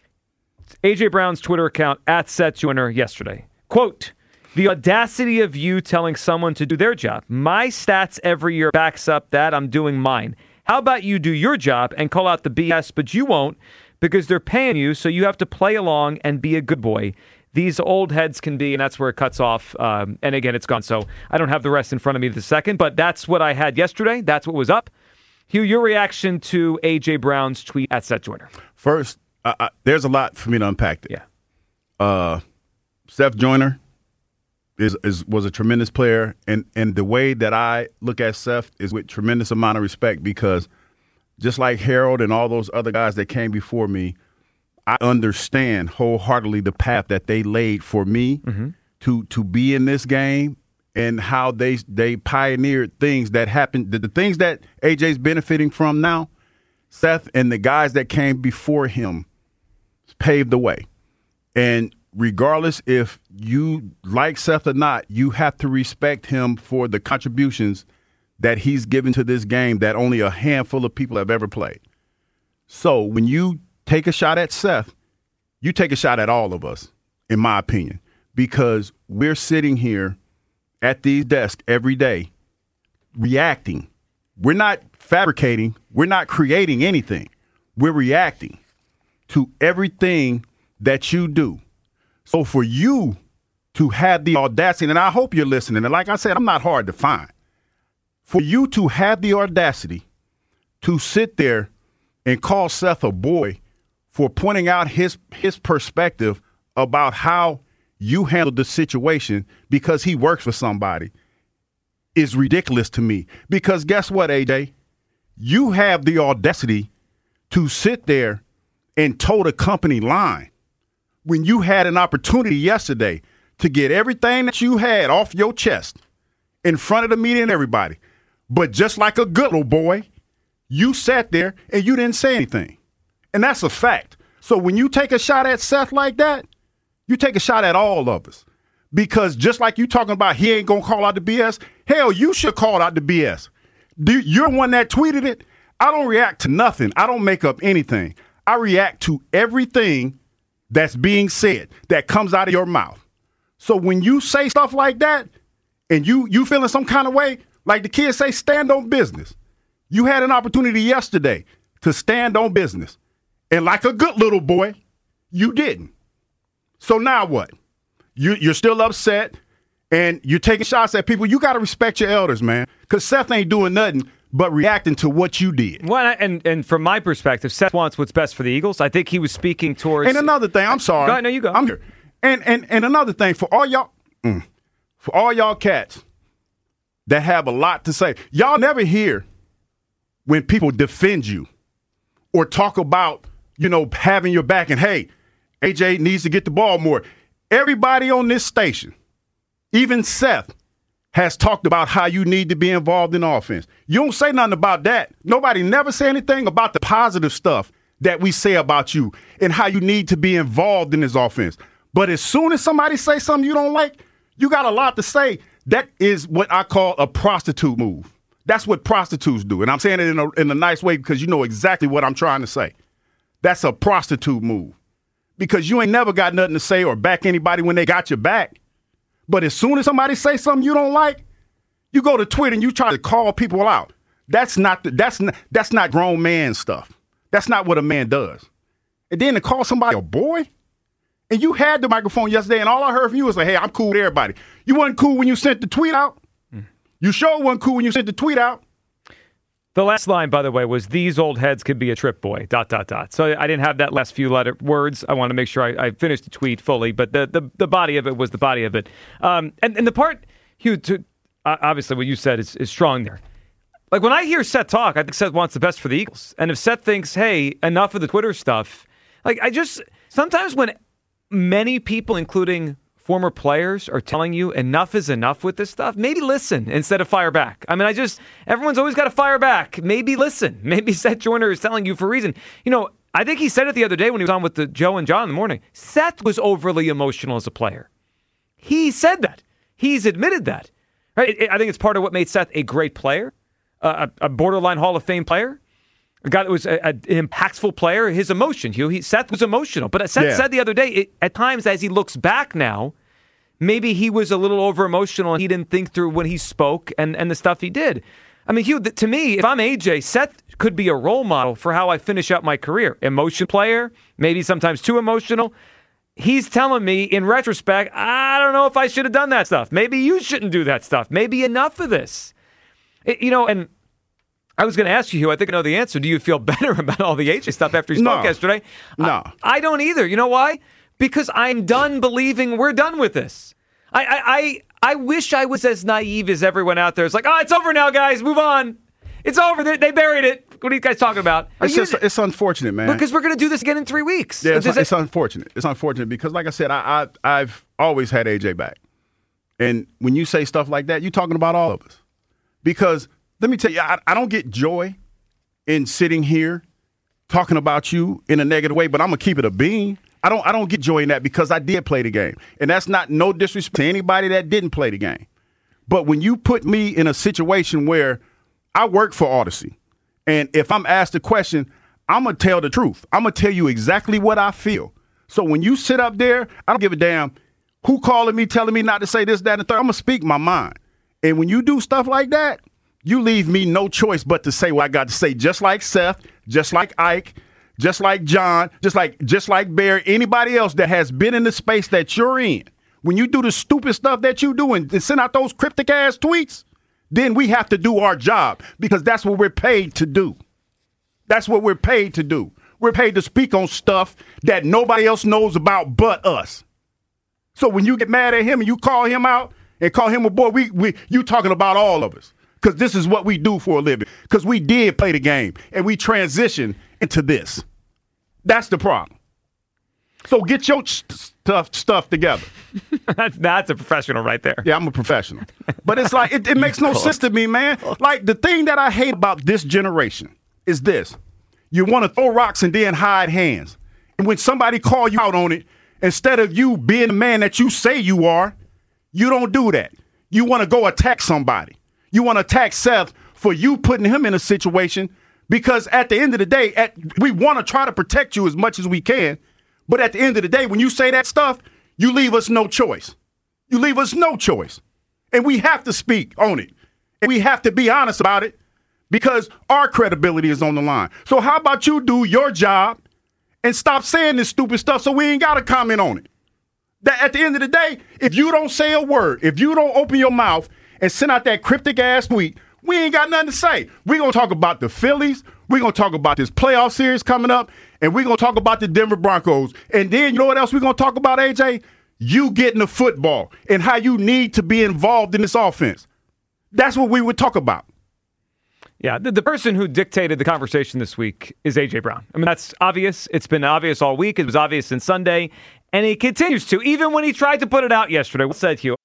AJ Brown's Twitter account, @SethJoyner yesterday. Quote, "The audacity of you telling someone to do their job. My stats every year backs up that I'm doing mine. How about you do your job and call out the BS, but you won't because they're paying you, so you have to play along and be a good boy. These old heads can be," and that's where it cuts off. And again, it's gone. So I don't have the rest in front of me this second, but that's what I had yesterday. That's what was up. Hugh, your reaction to A.J. Brown's tweet @SethJoyner. First, there's a lot for me to unpack there. Yeah. Seth Joyner was a tremendous player, and the way that I look at Seth is with tremendous amount of respect, because just like Harold and all those other guys that came before me, I understand wholeheartedly the path that they laid for me to be in this game, and how they pioneered things that happened. The things that AJ's benefiting from now, Seth and the guys that came before him paved the way. And regardless if you like Seth or not, you have to respect him for the contributions that he's given to this game that only a handful of people have ever played. So when you take a shot at Seth, you take a shot at all of us, in my opinion, because we're sitting here at these desks every day reacting. We're not fabricating. We're not creating anything. We're reacting to everything that you do. So for you to have the audacity, and I hope you're listening, and like I said, I'm not hard to find. For you to have the audacity to sit there and call Seth a boy for pointing out his perspective about how you handled the situation because he works for somebody is ridiculous to me. Because guess what, AJ? You have the audacity to sit there and toe the company line when you had an opportunity yesterday to get everything that you had off your chest in front of the media and everybody. But just like a good little boy, you sat there and you didn't say anything. And that's a fact. So when you take a shot at Seth like that, you take a shot at all of us. Because just like you talking about he ain't going to call out the BS, hell, you should call out the BS. You're the one that tweeted it. I don't react to nothing. I don't make up anything. I react to everything that's being said that comes out of your mouth. So when you say stuff like that and you feeling some kind of way, like the kids say, stand on business. You had an opportunity yesterday to stand on business. And like a good little boy, you didn't. So now what? You're still upset and you're taking shots at people. You got to respect your elders, man, because Seth ain't doing nothing but reacting to what you did. Well, and from my perspective, Seth wants what's best for the Eagles. I think he was speaking towards. And another thing, I'm sorry. Go ahead, no, you go. I'm here. And another thing, for all y'all cats that have a lot to say, y'all never hear when people defend you or talk about, having your back and, hey, AJ needs to get the ball more. Everybody on this station, even Seth, has talked about how you need to be involved in offense. You don't say nothing about that. Nobody never say anything about the positive stuff that we say about you and how you need to be involved in this offense. But as soon as somebody say something you don't like, you got a lot to say. That is what I call a prostitute move. That's what prostitutes do. And I'm saying it in a nice way because you know exactly what I'm trying to say. That's a prostitute move. Because you ain't never got nothing to say or back anybody when they got your back. But as soon as somebody say something you don't like, you go to Twitter and you try to call people out. That's not grown man stuff. That's not what a man does. And then to call somebody a boy, and you had the microphone yesterday, and all I heard from you was like, hey, I'm cool with everybody. You wasn't cool when you sent the tweet out. You sure wasn't cool when you sent the tweet out. The last line, by the way, was these old heads could be a trip boy, ... So I didn't have that last few words. I want to make sure I finished the tweet fully, but the body of it was the body of it. And the part, Hugh, obviously what you said is strong there. Like when I hear Seth talk, I think Seth wants the best for the Eagles. And if Seth thinks, hey, enough of the Twitter stuff, sometimes when many people, including former players, are telling you enough is enough with this stuff, maybe listen instead of fire back. I mean, everyone's always got to fire back. Maybe listen. Maybe Seth Joyner is telling you for a reason. I think he said it the other day when he was on with Joe and John in the morning. Seth was overly emotional as a player. He said that. He's admitted that. Right? I think it's part of what made Seth a great player, a borderline Hall of Fame player. A guy that was an impactful player, his emotion, Hugh. Seth was emotional. But as Seth said the other day, at times as he looks back now, maybe he was a little over-emotional and he didn't think through when he spoke and the stuff he did. I mean, Hugh, to me, if I'm AJ, Seth could be a role model for how I finish out my career. Emotion player, maybe sometimes too emotional. He's telling me, in retrospect, I don't know if I should have done that stuff. Maybe you shouldn't do that stuff. Maybe enough of this. And I was going to ask you, Hugh, I think I know the answer. Do you feel better about all the AJ stuff after he spoke yesterday? No. I don't either. You know why? Because I'm done believing we're done with this. I wish I was as naive as everyone out there. It's like, it's over now, guys. Move on. It's over. They buried it. What are you guys talking about? It's unfortunate, man. Because we're going to do this again in 3 weeks. Yeah, it's unfortunate. It's unfortunate because, like I said, I've always had AJ back. And when you say stuff like that, you're talking about all of us. Because let me tell you, I don't get joy in sitting here talking about you in a negative way, but I'm going to keep it a bean. I don't get joy in that because I did play the game. And that's not no disrespect to anybody that didn't play the game. But when you put me in a situation where I work for Odyssey, and if I'm asked a question, I'm going to tell the truth. I'm going to tell you exactly what I feel. So when you sit up there, I don't give a damn who calling me, telling me not to say this, that, and the third. I'm going to speak my mind. And when you do stuff like that, you leave me no choice but to say what I got to say, just like Seth, just like Ike, just like John, just like Bear, anybody else that has been in the space that you're in. When you do the stupid stuff that you do and send out those cryptic-ass tweets, then we have to do our job because that's what we're paid to do. That's what we're paid to do. We're paid to speak on stuff that nobody else knows about but us. So when you get mad at him and you call him out and call him a boy, you talking about all of us because this is what we do for a living because we did play the game and we transitioned into this. That's the problem. So get your stuff together. That's a professional right there. Yeah, I'm a professional. But it's like, it makes no sense to me, man. Like, the thing that I hate about this generation is this. You want to throw rocks and then hide hands. And when somebody call you out on it, instead of you being the man that you say you are, you don't do that. You want to go attack somebody. You want to attack Seth for you putting him in a situation because at the end of the day, we want to try to protect you as much as we can. But at the end of the day, when you say that stuff, you leave us no choice. You leave us no choice. And we have to speak on it. And we have to be honest about it because our credibility is on the line. So how about you do your job and stop saying this stupid stuff so we ain't got to comment on it? That at the end of the day, if you don't say a word, if you don't open your mouth and send out that cryptic-ass tweet, we ain't got nothing to say. We're going to talk about the Phillies. We're going to talk about this playoff series coming up, and we're going to talk about the Denver Broncos. And then you know what else we're going to talk about, AJ? You getting the football and how you need to be involved in this offense. That's what we would talk about. Yeah, the person who dictated the conversation this week is A.J. Brown. I mean, that's obvious. It's been obvious all week. It was obvious since Sunday, and he continues to, even when he tried to put it out yesterday. What said Hugh?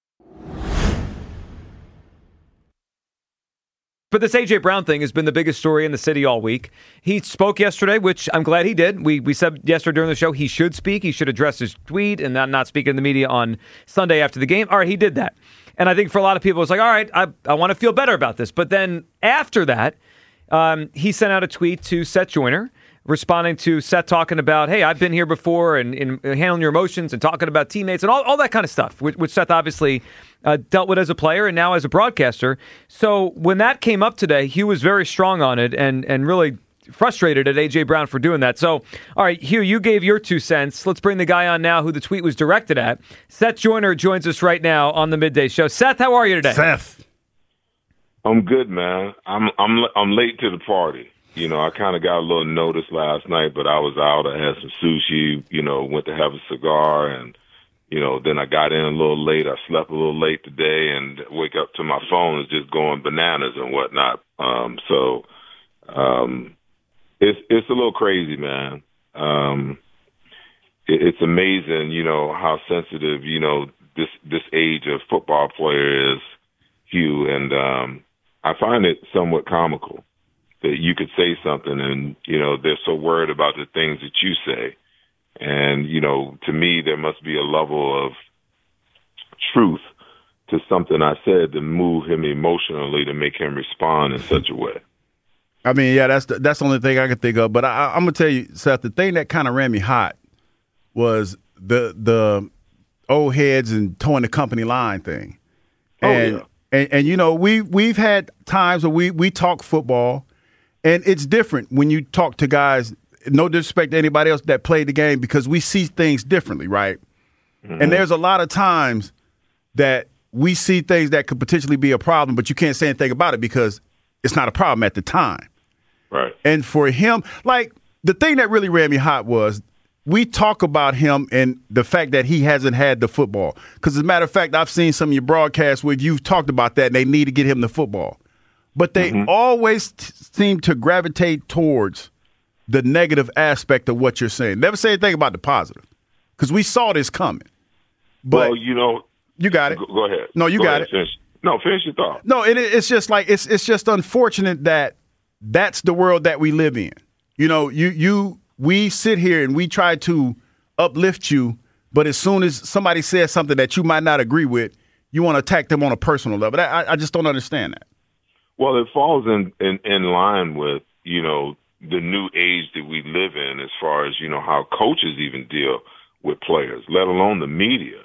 But this A.J. Brown thing has been the biggest story in the city all week. He spoke yesterday, which I'm glad he did. We said yesterday during the show he should speak. He should address his tweet and not speak in the media on Sunday after the game. All right, he did that. And I think for a lot of people, it's like, all right, I want to feel better about this. But then after that, he sent out a tweet to Seth Joyner, responding to Seth talking about, hey, I've been here before and handling your emotions and talking about teammates and all that kind of stuff, which Seth obviously dealt with as a player and now as a broadcaster. So when that came up today, Hugh was very strong on it and really frustrated at A.J. Brown for doing that. So, all right, Hugh, you gave your 2 cents. Let's bring the guy on now who the tweet was directed at. Seth Joyner joins us right now on the Midday Show. Seth, how are you today? Seth. I'm good, man. I'm late to the party. You know, I kind of got a little notice last night, but I was out. I had some sushi, went to have a cigar, and, then I got in a little late. I slept a little late today, and wake up to my phone is just going bananas and whatnot. It's a little crazy, man. It's amazing, how sensitive, this age of football player is, Hugh, and I find it somewhat comical that you could say something and, they're so worried about the things that you say. And, to me, there must be a level of truth to something I said to move him emotionally to make him respond in such a way. I mean, yeah, that's the only thing I can think of. But I'm going to tell you, Seth, the thing that kind of ran me hot was the old heads and towing the company line thing. And, and we've had times where we talk football, and it's different when you talk to guys, no disrespect to anybody else that played the game, because we see things differently, right? Mm-hmm. And there's a lot of times that we see things that could potentially be a problem, but you can't say anything about it because it's not a problem at the time. Right. And for him, like, the thing that really ran me hot was we talk about him and the fact that he hasn't had the football. Because as a matter of fact, I've seen some of your broadcasts where you've talked about that and they need to get him the football. But they always seem to gravitate towards the negative aspect of what you're saying. Never say anything about the positive, because we saw this coming. But, well, you got it. Go ahead. No, you got it. Finish your thought. No, it's just like it's just unfortunate that that's the world that we live in. We sit here and we try to uplift you, but as soon as somebody says something that you might not agree with, you want to attack them on a personal level. I just don't understand that. Well, it falls in line with, the new age that we live in as far as, how coaches even deal with players, let alone the media.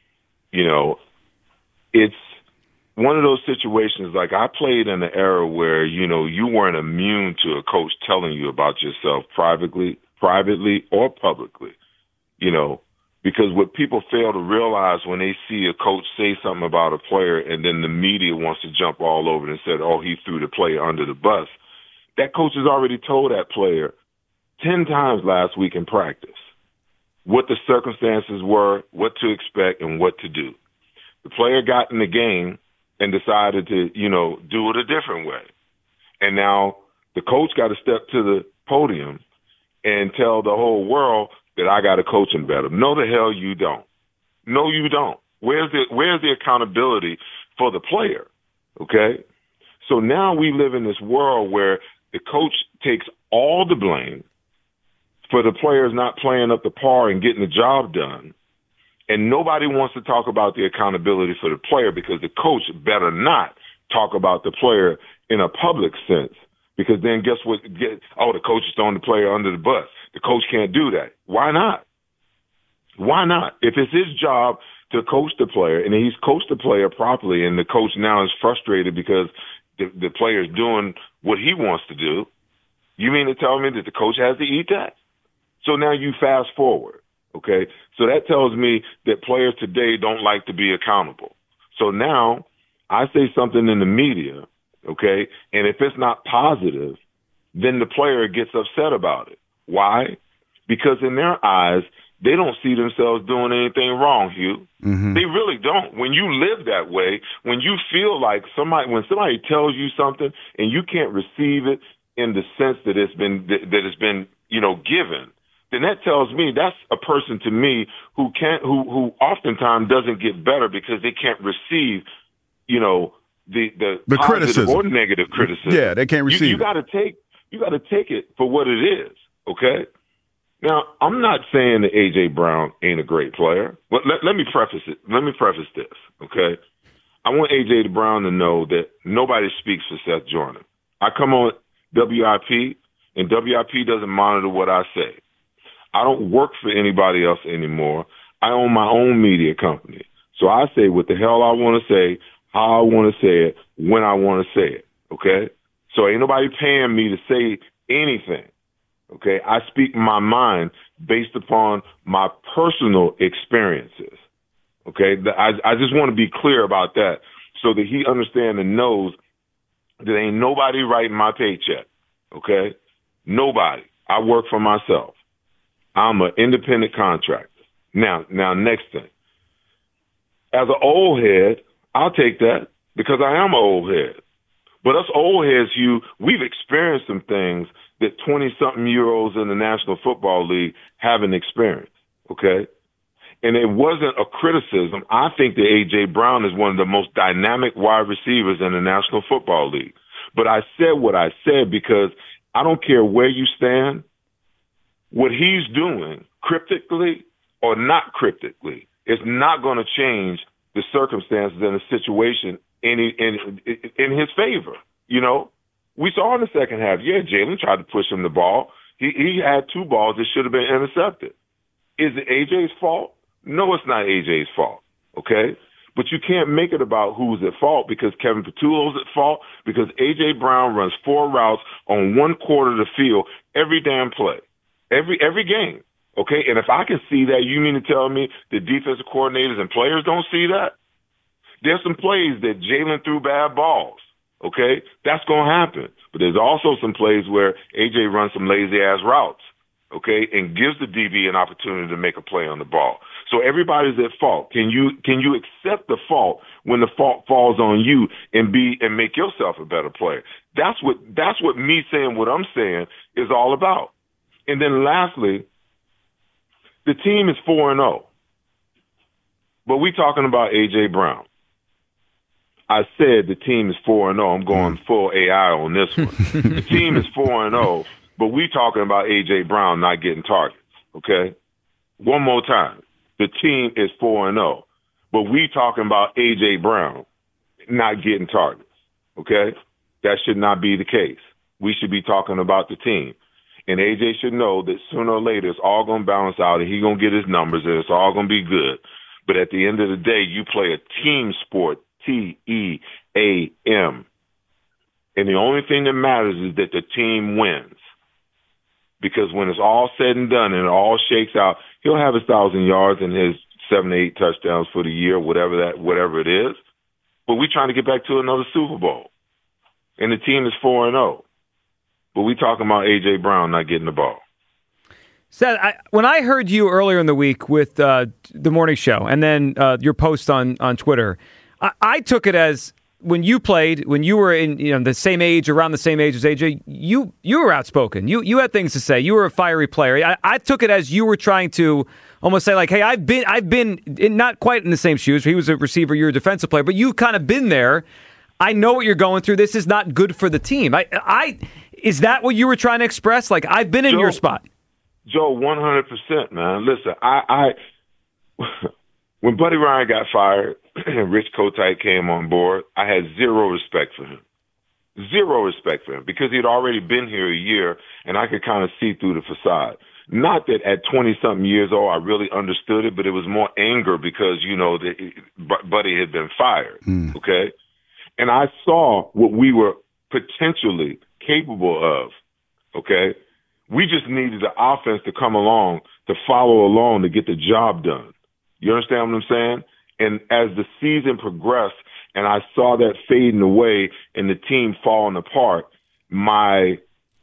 It's one of those situations, like I played in an era where, you weren't immune to a coach telling you about yourself privately or publicly, because what people fail to realize when they see a coach say something about a player and then the media wants to jump all over it and said, oh, he threw the player under the bus. That coach has already told that player 10 times last week in practice what the circumstances were, what to expect, and what to do. The player got in the game and decided to, do it a different way. And now the coach got to step to the podium and tell the whole world that I got to coach him better. No, the hell you don't. No, you don't. Where's the accountability for the player? Okay? So now we live in this world where the coach takes all the blame for the players not playing up to par and getting the job done. And nobody wants to talk about the accountability for the player, because the coach better not talk about the player in a public sense, because then guess what? The coach is throwing the player under the bus. The coach can't do that. Why not? Why not? If it's his job to coach the player and he's coached the player properly and the coach now is frustrated because the player is doing what he wants to do, you mean to tell me that the coach has to eat that? So now you fast forward. Okay, so that tells me that players today don't like to be accountable. So now I say something in the media okay? And if it's not positive, then the player gets upset about it. Why? Because in their eyes, they don't see themselves doing anything wrong, Hugh. Mm-hmm. They really don't. When you live that way, when you feel like when somebody tells you something and you can't receive it in the sense that it's been given, then that tells me that's a person to me who oftentimes doesn't get better because they can't receive, the positive criticism or negative criticism. Yeah, they can't receive. You got to take it for what it is. Okay. Now, I'm not saying that A.J. Brown ain't a great player, but let me preface it. Let me preface this, okay? I want A.J. Brown to know that nobody speaks for Seth Joyner. I come on WIP, and WIP doesn't monitor what I say. I don't work for anybody else anymore. I own my own media company. So I say what the hell I want to say, how I want to say it, when I want to say it, okay? So ain't nobody paying me to say anything. Okay, I speak my mind based upon my personal experiences. Okay, I just want to be clear about that so that he understands and knows that ain't nobody writing my paycheck. Okay, nobody. I work for myself. I'm an independent contractor. Now, next thing. As an old head, I'll take that because I am an old head. But us old heads, Hugh, we've experienced some things that 20-something-year-olds in the National Football League haven't experienced, okay? And it wasn't a criticism. I think that A.J. Brown is one of the most dynamic wide receivers in the National Football League. But I said what I said because I don't care where you stand. What he's doing, cryptically or not cryptically, is not going to change the circumstances and the situation in his favor, We saw in the second half, Jalen tried to push him the ball. He had 2 balls that should have been intercepted. Is it A.J.'s fault? No, it's not A.J.'s fault, okay? But you can't make it about who's at fault because Kevin Patullo's at fault because A.J. Brown runs 4 routes on 1 quarter of the field every damn play, every game, okay? And if I can see that, you mean to tell me the defensive coordinators and players don't see that? There's some plays that Jalen threw bad balls. Okay, that's going to happen. But there's also some plays where A.J. runs some lazy-ass routes, okay, and gives the DB an opportunity to make a play on the ball. So everybody's at fault. Can you accept the fault when the fault falls on you and make yourself a better player? That's what me saying what I'm saying is all about. And then lastly, the team is 4-0. But we talking about A.J. Brown. I said the team is 4-0. I'm going full AI on this one. The team is 4-0, but we talking about A.J. Brown not getting targets, okay? One more time. The team is 4-0, but we talking about A.J. Brown not getting targets, okay? That should not be the case. We should be talking about the team. And A.J. should know that sooner or later it's all going to balance out and he's going to get his numbers and it's all going to be good. But at the end of the day, you play a team sport, Team. And the only thing that matters is that the team wins. Because when it's all said and done and it all shakes out, he'll have his 1,000 yards and his 7 to 8 touchdowns for the year, whatever it is. But we're trying to get back to another Super Bowl. And the team is 4-0. But we talking about A.J. Brown not getting the ball. Seth, when I heard you earlier in the week with the morning show and then your post on Twitter, I took it as when you played, when you were in the same age, around the same age as AJ, you were outspoken. You had things to say. You were a fiery player. I took it as you were trying to almost say like, hey, I've been not quite in the same shoes. He was a receiver, you're a defensive player, but you've kind of been there. I know what you're going through. This is not good for the team. Is that what you were trying to express? Like, I've been in your spot. Joe, 100%, man. Listen, I when Buddy Ryan got fired and Rich Kotite came on board, I had zero respect for him. Zero respect for him because he'd already been here a year and I could kind of see through the facade. Not that at 20-something years old I really understood it, but it was more anger because, Buddy had been fired, okay? And I saw what we were potentially capable of, okay? We just needed the offense to come along, to follow along, to get the job done. You understand what I'm saying? And as the season progressed and I saw that fading away and the team falling apart, my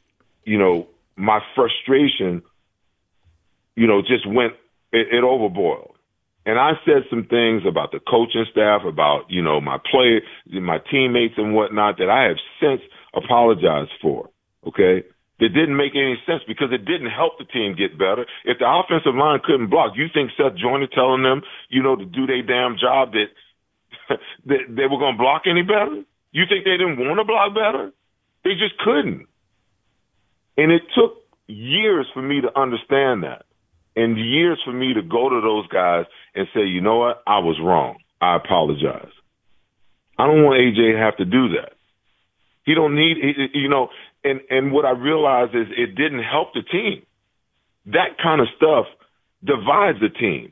frustration, just went, it overboiled. And I said some things about the coaching staff, about, my players, my teammates and whatnot that I have since apologized for, okay? That didn't make any sense because it didn't help the team get better. If the offensive line couldn't block, you think Seth Joyner telling them, to do their damn job that they were going to block any better? You think they didn't want to block better? They just couldn't. And it took years for me to understand that, and years for me to go to those guys and say, you know what, I was wrong. I apologize. I don't want AJ to have to do that. He don't need, and what I realized is it didn't help the team. That kind of stuff divides the team,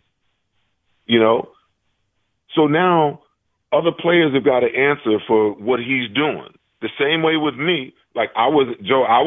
So now other players have got to answer for what he's doing. The same way with me. Like I was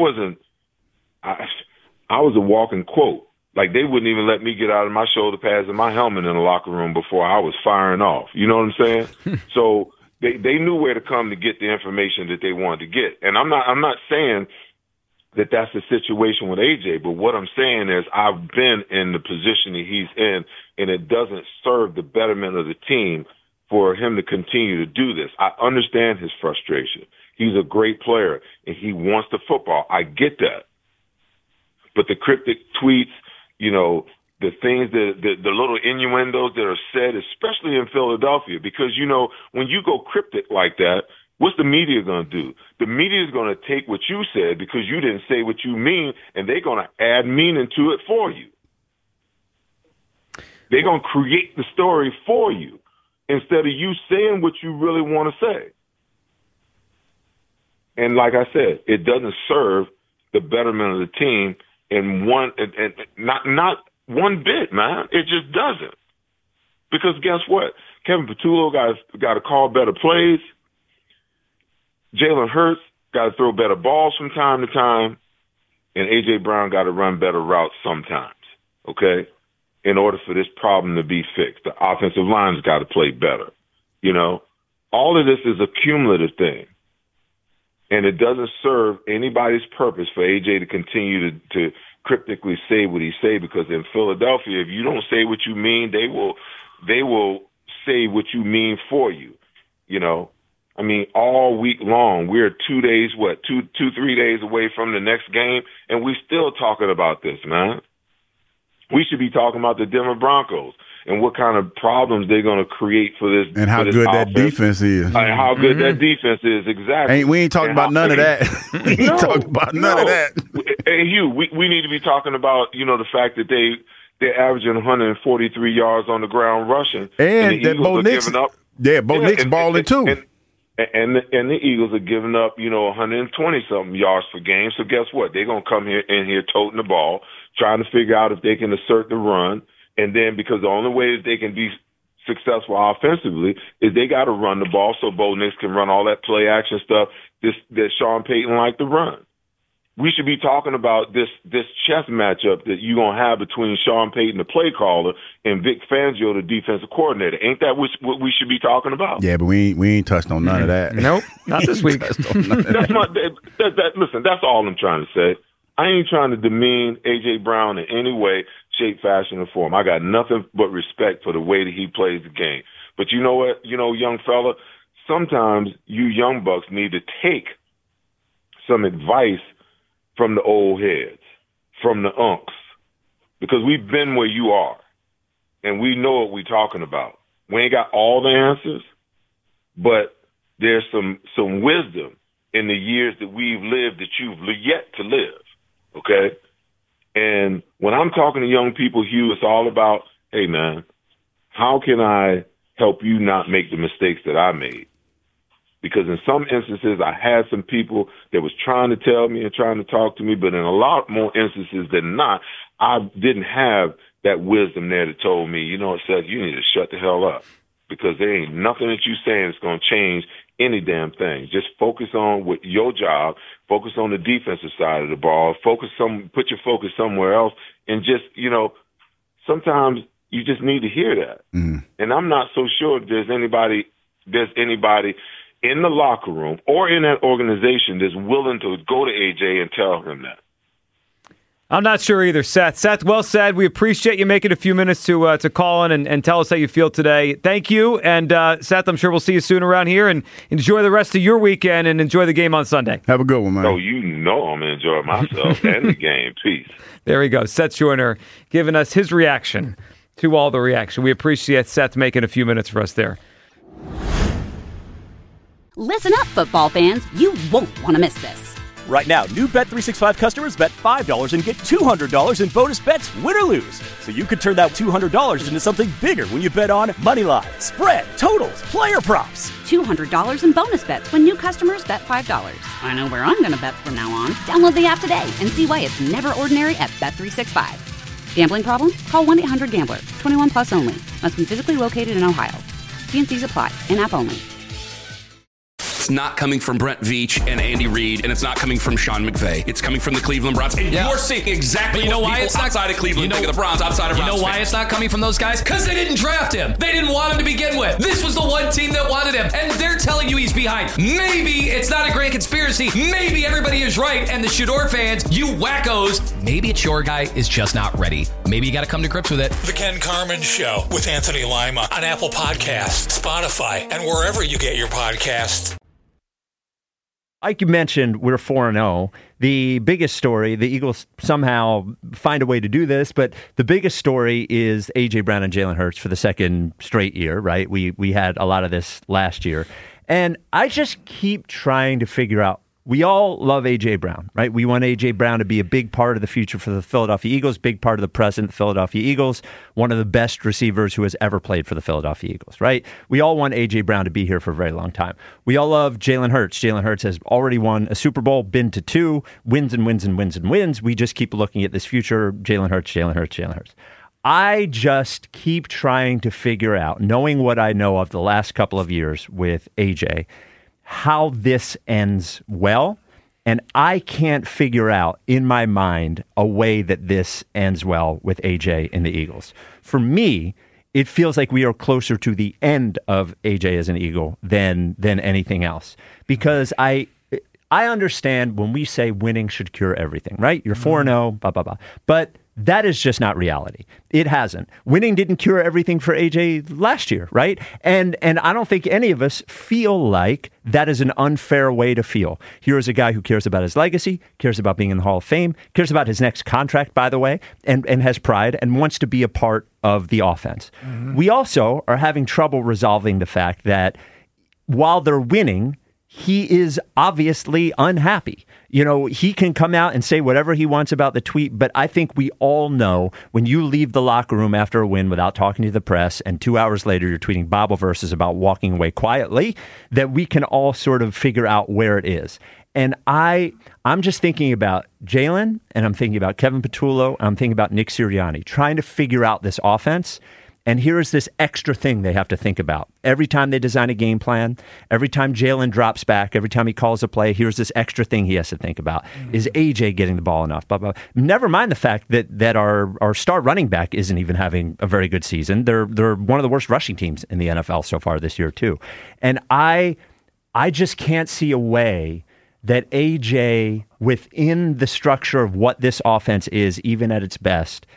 a walking quote. Like they wouldn't even let me get out of my shoulder pads and my helmet in the locker room before I was firing off. You know what I'm saying? So they knew where to come to get the information that they wanted to get. And I'm not saying that that's the situation with AJ, but what I'm saying is I've been in the position that he's in, and it doesn't serve the betterment of the team for him to continue to do this. I understand his frustration. He's a great player, and he wants the football. I get that. But the cryptic tweets, the things, the little innuendos that are said, especially in Philadelphia, because, when you go cryptic like that, what's the media going to do? The media is going to take what you said because you didn't say what you mean, and they're going to add meaning to it for you. They're going to create the story for you instead of you saying what you really want to say. And like I said, it doesn't serve the betterment of the team not one bit, man. It just doesn't. Because guess what? Kevin Patullo got to call better plays. Jalen Hurts got to throw better balls from time to time. And A.J. Brown got to run better routes sometimes, okay, in order for this problem to be fixed. The offensive line's got to play better. All of this is a cumulative thing. And it doesn't serve anybody's purpose for AJ to continue to cryptically say what he say, because in Philadelphia, if you don't say what you mean, they will say what you mean for you. All week long, we're 2 days, 3 days away from the next game, and we still talking about this, man. We should be talking about the Denver Broncos and what kind of problems they're going to create for this. And how good that defense is. And how good that defense is, exactly. We ain't talking about none of that. We ain't talking about none of that. Hey, Hugh, we need to be talking about, the fact that they're averaging 143 yards on the ground rushing. And that Bo Nix, Bo Nix balling too. And the Eagles are giving up, 120-something yards per game. So guess what? They're going to come in here toting the ball, trying to figure out if they can assert the run. And then because the only way that they can be successful offensively is they got to run the ball so Bo Nix can run all that play action stuff that Sean Payton liked to run. We should be talking about this chess matchup that you're going to have between Sean Payton, the play caller, and Vic Fangio, the defensive coordinator. Ain't that what we should be talking about? Yeah, but we ain't touched on none of that. Nope, not this week. Listen, that's all I'm trying to say. I ain't trying to demean A.J. Brown in any way, shape, fashion, or form. I got nothing but respect for the way that he plays the game. But you know what, young fella, sometimes you young bucks need to take some advice from the old heads, from the unks, because we've been where you are, and we know what we're talking about. We ain't got all the answers, but there's some wisdom in the years that we've lived that you've yet to live, okay? And when I'm talking to young people, Hugh, it's all about, hey, man, how can I help you not make the mistakes that I made? Because in some instances, I had some people that was trying to tell me and trying to talk to me, but in a lot more instances than not, I didn't have that wisdom there that told me, it said, you need to shut the hell up, because there ain't nothing that you saying that's going to change any damn thing. Just focus on what your job, focus on the defensive side of the ball, put your focus somewhere else, and just, sometimes you just need to hear that. Mm. And I'm not so sure there's anybody there's anybody in the locker room or in that organization that's willing to go to AJ and tell him that. I'm not sure either, Seth. Seth, well said. We appreciate you making a few minutes to call in and tell us how you feel today. Thank you. And Seth, I'm sure we'll see you soon around here. And enjoy the rest of your weekend and enjoy the game on Sunday. Have a good one, man. Oh, you know I'm going to enjoy myself and the game. Peace. There we go. Seth Joyner giving us his reaction to all the reaction. We appreciate Seth making a few minutes for us there. Listen up, football fans. You won't want to miss this. Right now, new Bet365 customers bet $5 and get $200 in bonus bets, win or lose. So you could turn that $200 into something bigger when you bet on moneyline, spread, totals, player props. $200 in bonus bets when new customers bet $5. I know where I'm going to bet from now on. Download the app today and see why it's never ordinary at Bet365. Gambling problem? Call 1-800-GAMBLER. 21 plus only. Must be physically located in Ohio. T&Cs apply. In-app only. It's not coming from Brent Veach and Andy Reid, and it's not coming from Sean McVay. It's coming from the Cleveland Browns. And you're seeing exactly what people outside of Cleveland think of the Browns, outside of Browns. You know why it's not coming from those guys? Because they didn't draft him. They didn't want him to begin with. This was the one team that wanted him, and they're telling you he's behind. Maybe it's not a grand conspiracy. Maybe everybody is right, and the Shador fans, you wackos, maybe it's your guy is just not ready. Maybe you got to come to grips with it. The Ken Carman Show with Anthony Lima on Apple Podcasts, Spotify, and wherever you get your podcasts. Like you mentioned, we're 4-0. The biggest story, the Eagles somehow find a way to do this, but the biggest story is A.J. Brown and Jalen Hurts for the second straight year, right? We had a lot of this last year. And I just keep trying to figure out, we all love A.J. Brown, right? We want A.J. Brown to be a big part of the future for the Philadelphia Eagles, big part of the present Philadelphia Eagles, one of the best receivers who has ever played for the Philadelphia Eagles, right? We all want A.J. Brown to be here for a very long time. We all love Jalen Hurts. Jalen Hurts has already won a Super Bowl, been to 2, wins and wins and wins and wins. We just keep looking at this future, Jalen Hurts, Jalen Hurts, Jalen Hurts. I just keep trying to figure out, knowing what I know of the last couple of years with A.J., how this ends well, and I can't figure out in my mind a way that this ends well with AJ and the Eagles. For me, it feels like we are closer to the end of AJ as an Eagle than anything else, because I understand when we say winning should cure everything, right? You're 4-0, blah, blah, blah. But that is just not reality. It hasn't. Winning didn't cure everything for AJ last year, right? And I don't think any of us feel like that is an unfair way to feel. Here is a guy who cares about his legacy, cares about being in the Hall of Fame, cares about his next contract, by the way, and has pride and wants to be a part of the offense. Mm-hmm. We also are having trouble resolving the fact that while they're winning, he is obviously unhappy. You know, he can come out and say whatever he wants about the tweet, but I think we all know when you leave the locker room after a win without talking to the press, and 2 hours later you're tweeting Bible verses about walking away quietly, that we can all sort of figure out where it is. And I'm just thinking about Jalen, and I'm thinking about Kevin Patullo, and I'm thinking about Nick Sirianni, trying to figure out this offense. And here's this extra thing they have to think about. Every time they design a game plan, every time Jalen drops back, every time he calls a play, here's this extra thing he has to think about. Is AJ getting the ball enough? Blah, blah. Never mind the fact that our star running back isn't even having a very good season. They're one of the worst rushing teams in the NFL so far this year, too. And I just can't see a way that AJ, within the structure of what this offense is, even at its best,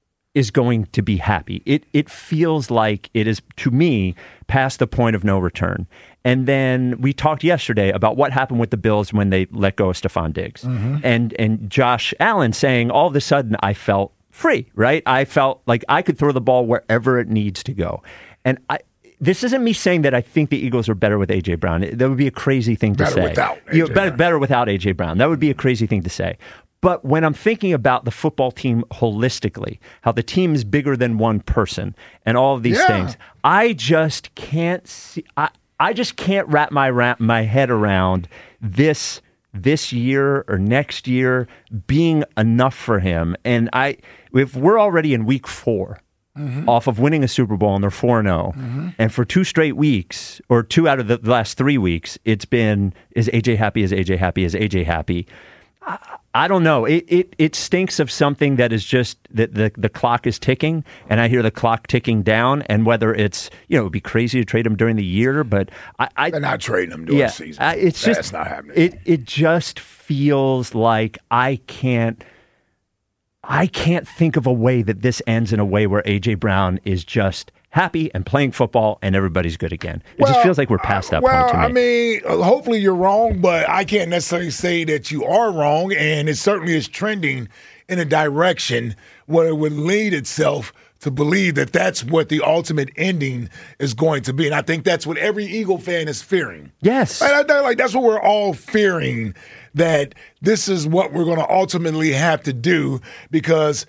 is going to be happy. It feels like it is, to me, past the point of no return. And then we talked yesterday about what happened with the Bills when they let go of Stephon Diggs. Mm-hmm. And Josh Allen saying, all of a sudden, I felt free, right? I felt like I could throw the ball wherever it needs to go. And this isn't me saying that I think the Eagles are better with A.J. Brown. That would be a crazy thing to say. Better without A.J. Brown. That would be a crazy thing to say. But when I'm thinking about the football team holistically, how the team is bigger than one person and all of these things, I just can't see. I just can't wrap my head around this year or next year being enough for him. And if we're already in week 4 off of winning a Super Bowl and they're 4-0, and for 2 straight weeks or 2 out of the last 3 weeks, it's been, is AJ happy? Is AJ happy? Is AJ happy? I don't know. It stinks of something that is just that the clock is ticking, and I hear the clock ticking down. And whether it's it would be crazy to trade him during the year, but they're not trading him during the season. That's not happening. It just feels like I can't think of a way that this ends in a way where A.J. Brown is just happy and playing football and everybody's good again. It just feels like we're past that point to me. I mean, hopefully you're wrong, but I can't necessarily say that you are wrong, and it certainly is trending in a direction where it would lead itself to believe that that's what the ultimate ending is going to be. And I think that's what every Eagle fan is fearing. Yes. Like that's what we're all fearing, that this is what we're going to ultimately have to do, because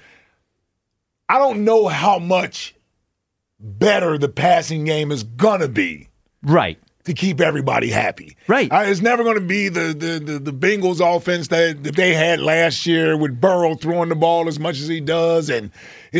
I don't know how much better the passing game is going to be. Right. To keep everybody happy. Right. It's never going to be the Bengals offense that they had last year with Burrow throwing the ball as much as he does, and,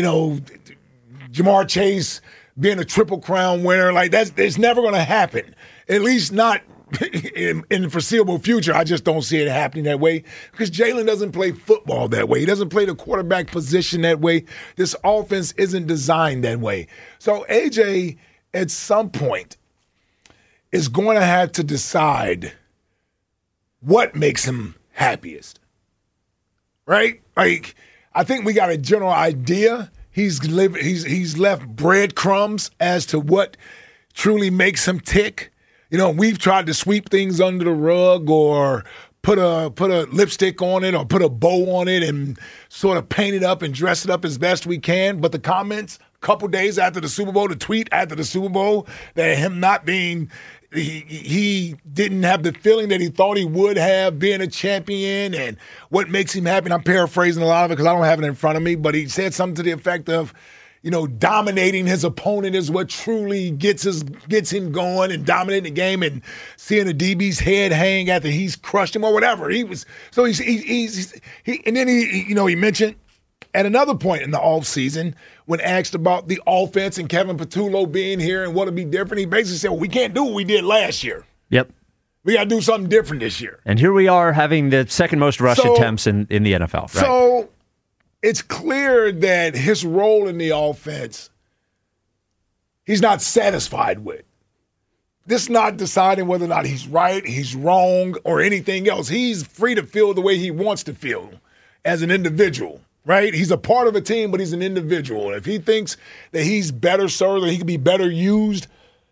Jamar Chase being a Triple Crown winner. Like, it's never going to happen. At least not in the foreseeable future. I just don't see it happening that way, because Jalen doesn't play football that way. He doesn't play the quarterback position that way. This offense isn't designed that way. So AJ, at some point, is going to have to decide what makes him happiest. Right? Like, I think we got a general idea. He's left breadcrumbs as to what truly makes him tick. We've tried to sweep things under the rug or put a lipstick on it or put a bow on it and sort of paint it up and dress it up as best we can. But the comments a couple days after the Super Bowl, the tweet after the Super Bowl, that him not being he didn't have the feeling that he thought he would have being a champion and what makes him happy. And I'm paraphrasing a lot of it because I don't have it in front of me, but he said something to the effect of, dominating his opponent is what truly gets him going, and dominating the game and seeing the DB's head hang after he's crushed him or whatever. He mentioned at another point in the offseason, when asked about the offense and Kevin Patullo being here and what would be different, he basically said, we can't do what we did last year. Yep. We got to do something different this year. And here we are having the second most rush attempts in the NFL. Right? So it's clear that his role in the offense, he's not satisfied with. This is not deciding whether or not he's right, he's wrong, or anything else. He's free to feel the way he wants to feel as an individual. Right? He's a part of a team, but he's an individual. And if he thinks that he's better served, that he could be better used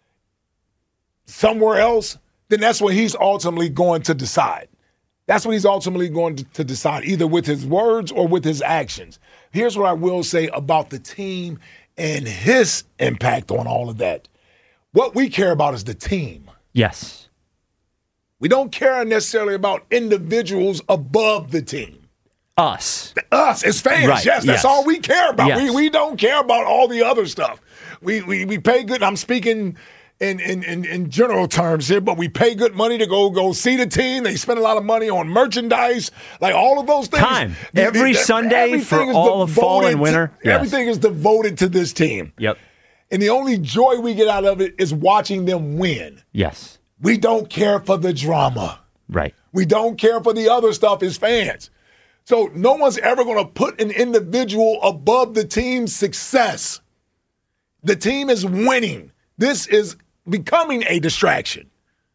somewhere else, then that's what he's ultimately going to decide. That's what he's ultimately going to decide, either with his words or with his actions. Here's what I will say about the team and his impact on all of that. What we care about is the team. Yes. We don't care necessarily about individuals above the team. Us as fans, right. Yes, that's all we care about. Yes. We don't care about all the other stuff. We pay good. I'm speaking in general terms here, but we pay good money to go see the team. They spend a lot of money on merchandise, like all of those things. Time every Sunday for all of fall and winter. Yes. Everything is devoted to this team. Yep. And the only joy we get out of it is watching them win. Yes. We don't care for the drama. Right. We don't care for the other stuff as fans. So no one's ever going to put an individual above the team's success. The team is winning. This is becoming a distraction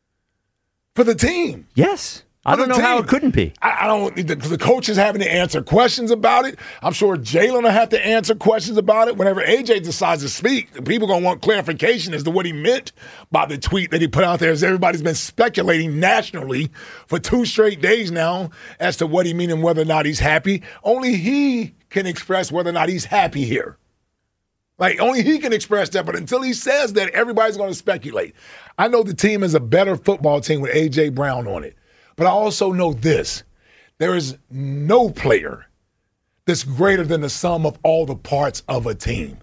for the team. Yes. I don't know how it couldn't be. I don't. The coach is having to answer questions about it. I'm sure Jalen will have to answer questions about it. Whenever AJ decides to speak, people are going to want clarification as to what he meant by the tweet that he put out there, as everybody's been speculating nationally for 2 straight days now as to what he means and whether or not he's happy. Only he can express whether or not he's happy here. Like, only he can express that, but until he says that, everybody's going to speculate. I know the team is a better football team with A.J. Brown on it. But I also know this. There is no player that's greater than the sum of all the parts of a team.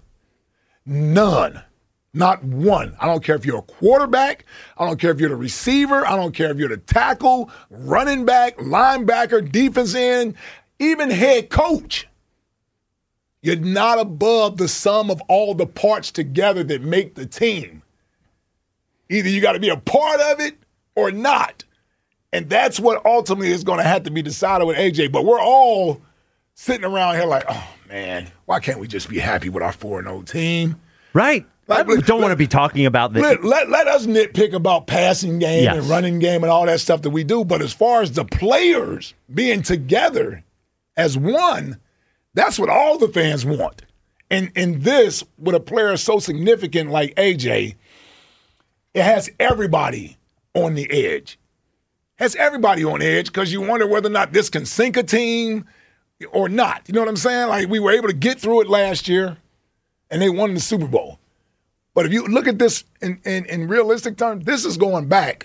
None. Not one. I don't care if you're a quarterback. I don't care if you're the receiver. I don't care if you're the tackle, running back, linebacker, defense end, even head coach. You're not above the sum of all the parts together that make the team. Either you got to be a part of it or not. And that's what ultimately is going to have to be decided with AJ. But we're all sitting around here like, oh, man, why can't we just be happy with our 4-0 team? Right. I don't want to be talking about this. Let us nitpick about passing game and running game and all that stuff that we do. But as far as the players being together as one, that's what all the fans want. And in this, with a player so significant like AJ, it has everybody on the edge. Has everybody on edge because you wonder whether or not this can sink a team or not. You know what I'm saying? Like, we were able to get through it last year, and they won the Super Bowl. But if you look at this in realistic terms, this is going back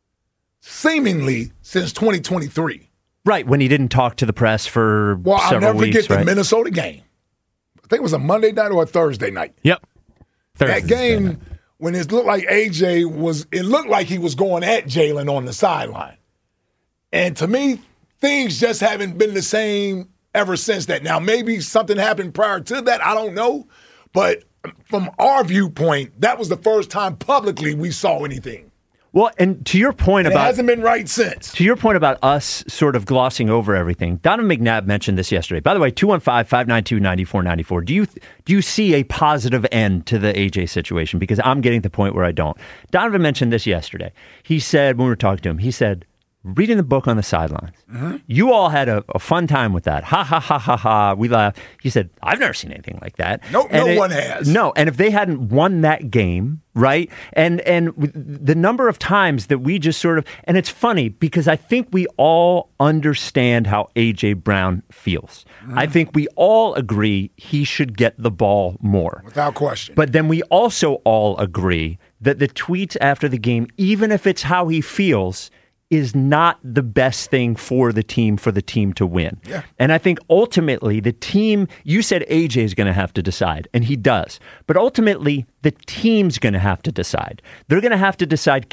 seemingly since 2023. Right, when he didn't talk to the press for several weeks. Well, I'll never forget the right? Minnesota game. I think it was a Monday night or a Thursday night. Yep. That game, when it looked like it looked like he was going at Jalen on the sideline. And to me, things just haven't been the same ever since that. Now, maybe something happened prior to that. I don't know. But from our viewpoint, that was the first time publicly we saw anything. Well, and to your point it hasn't been right since. To your point about us sort of glossing over everything, Donovan McNabb mentioned this yesterday. By the way, 215-592-9494. Do you see a positive end to the AJ situation? Because I'm getting to the point where I don't. Donovan mentioned this yesterday. He said, when we were talking to him, he said, reading the book on the sidelines. Mm-hmm. You all had a fun time with that. Ha, ha, ha, ha, ha. We laughed. He said, I've never seen anything like that. No one has. No, and if they hadn't won that game, right? And the number of times that we just sort of, and it's funny because I think we all understand how A.J. Brown feels. Mm-hmm. I think we all agree he should get the ball more. Without question. But then we also all agree that the tweets after the game, even if it's how he feels, is not the best thing for the team to win. Yeah. And I think ultimately the team, you said AJ is going to have to decide, and he does. But ultimately the team's going to have to decide. They're going to have to decide,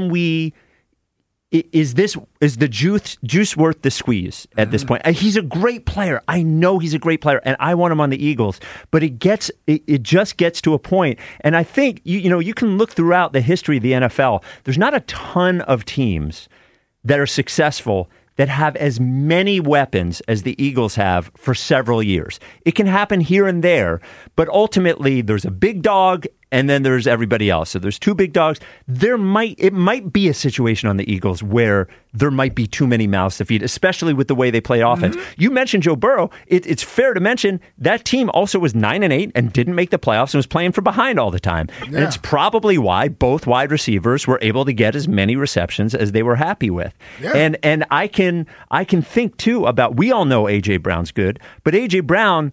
is the juice worth the squeeze at this point? He's a great player. I know he's a great player, and I want him on the Eagles. But it just gets to a point, and I think you can look throughout the history of the NFL. There's not a ton of teams that are successful that have as many weapons as the Eagles have for several years. It can happen here and there, but ultimately there's a big dog and then there's everybody else. So there's two big dogs. It might be a situation on the Eagles where there might be too many mouths to feed, especially with the way they play offense. Mm-hmm. You mentioned Joe Burrow. It's fair to mention that team also was 9-8 and didn't make the playoffs and was playing from behind all the time. Yeah. And it's probably why both wide receivers were able to get as many receptions as they were happy with. Yeah. And I can think too about, we all know A.J. Brown's good, but A.J. Brown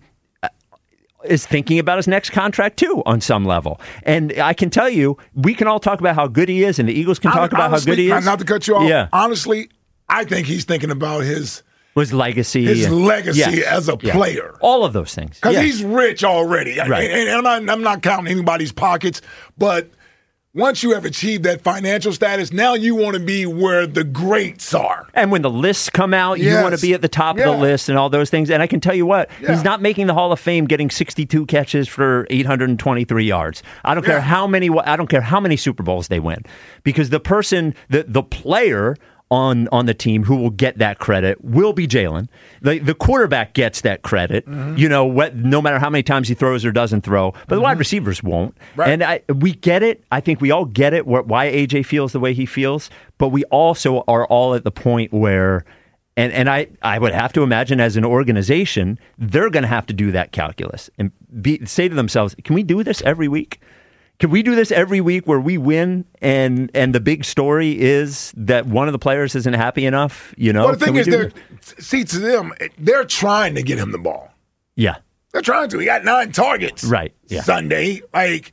is thinking about his next contract too on some level. And I can tell you, we can all talk about how good he is, and the Eagles can talk about how good he is. Not to cut you off, honestly, I think he's thinking about his legacy. His legacy as a player. All of those things. Because he's rich already. Right. And I'm not counting anybody's pockets, but once you have achieved that financial status, now you want to be where the greats are. And when the lists come out, you want to be at the top of the list and all those things. And I can tell you what, he's not making the Hall of Fame getting 62 catches for 823 yards. I don't care how many Super Bowls they win. Because the person, the player on the team who will get that credit will be Jalen. The quarterback gets that credit, no matter how many times he throws or doesn't throw, but the wide receivers won't. Right. And we get it. I think we all get it, why AJ feels the way he feels, but we also are all at the point where, and I would have to imagine as an organization, they're going to have to do that calculus and say to themselves, can we do this every week? Can we do this every week where we win and the big story is that one of the players isn't happy enough? Well, the thing is, to them, they're trying to get him the ball. Yeah. They're trying to. He got 9 targets Sunday.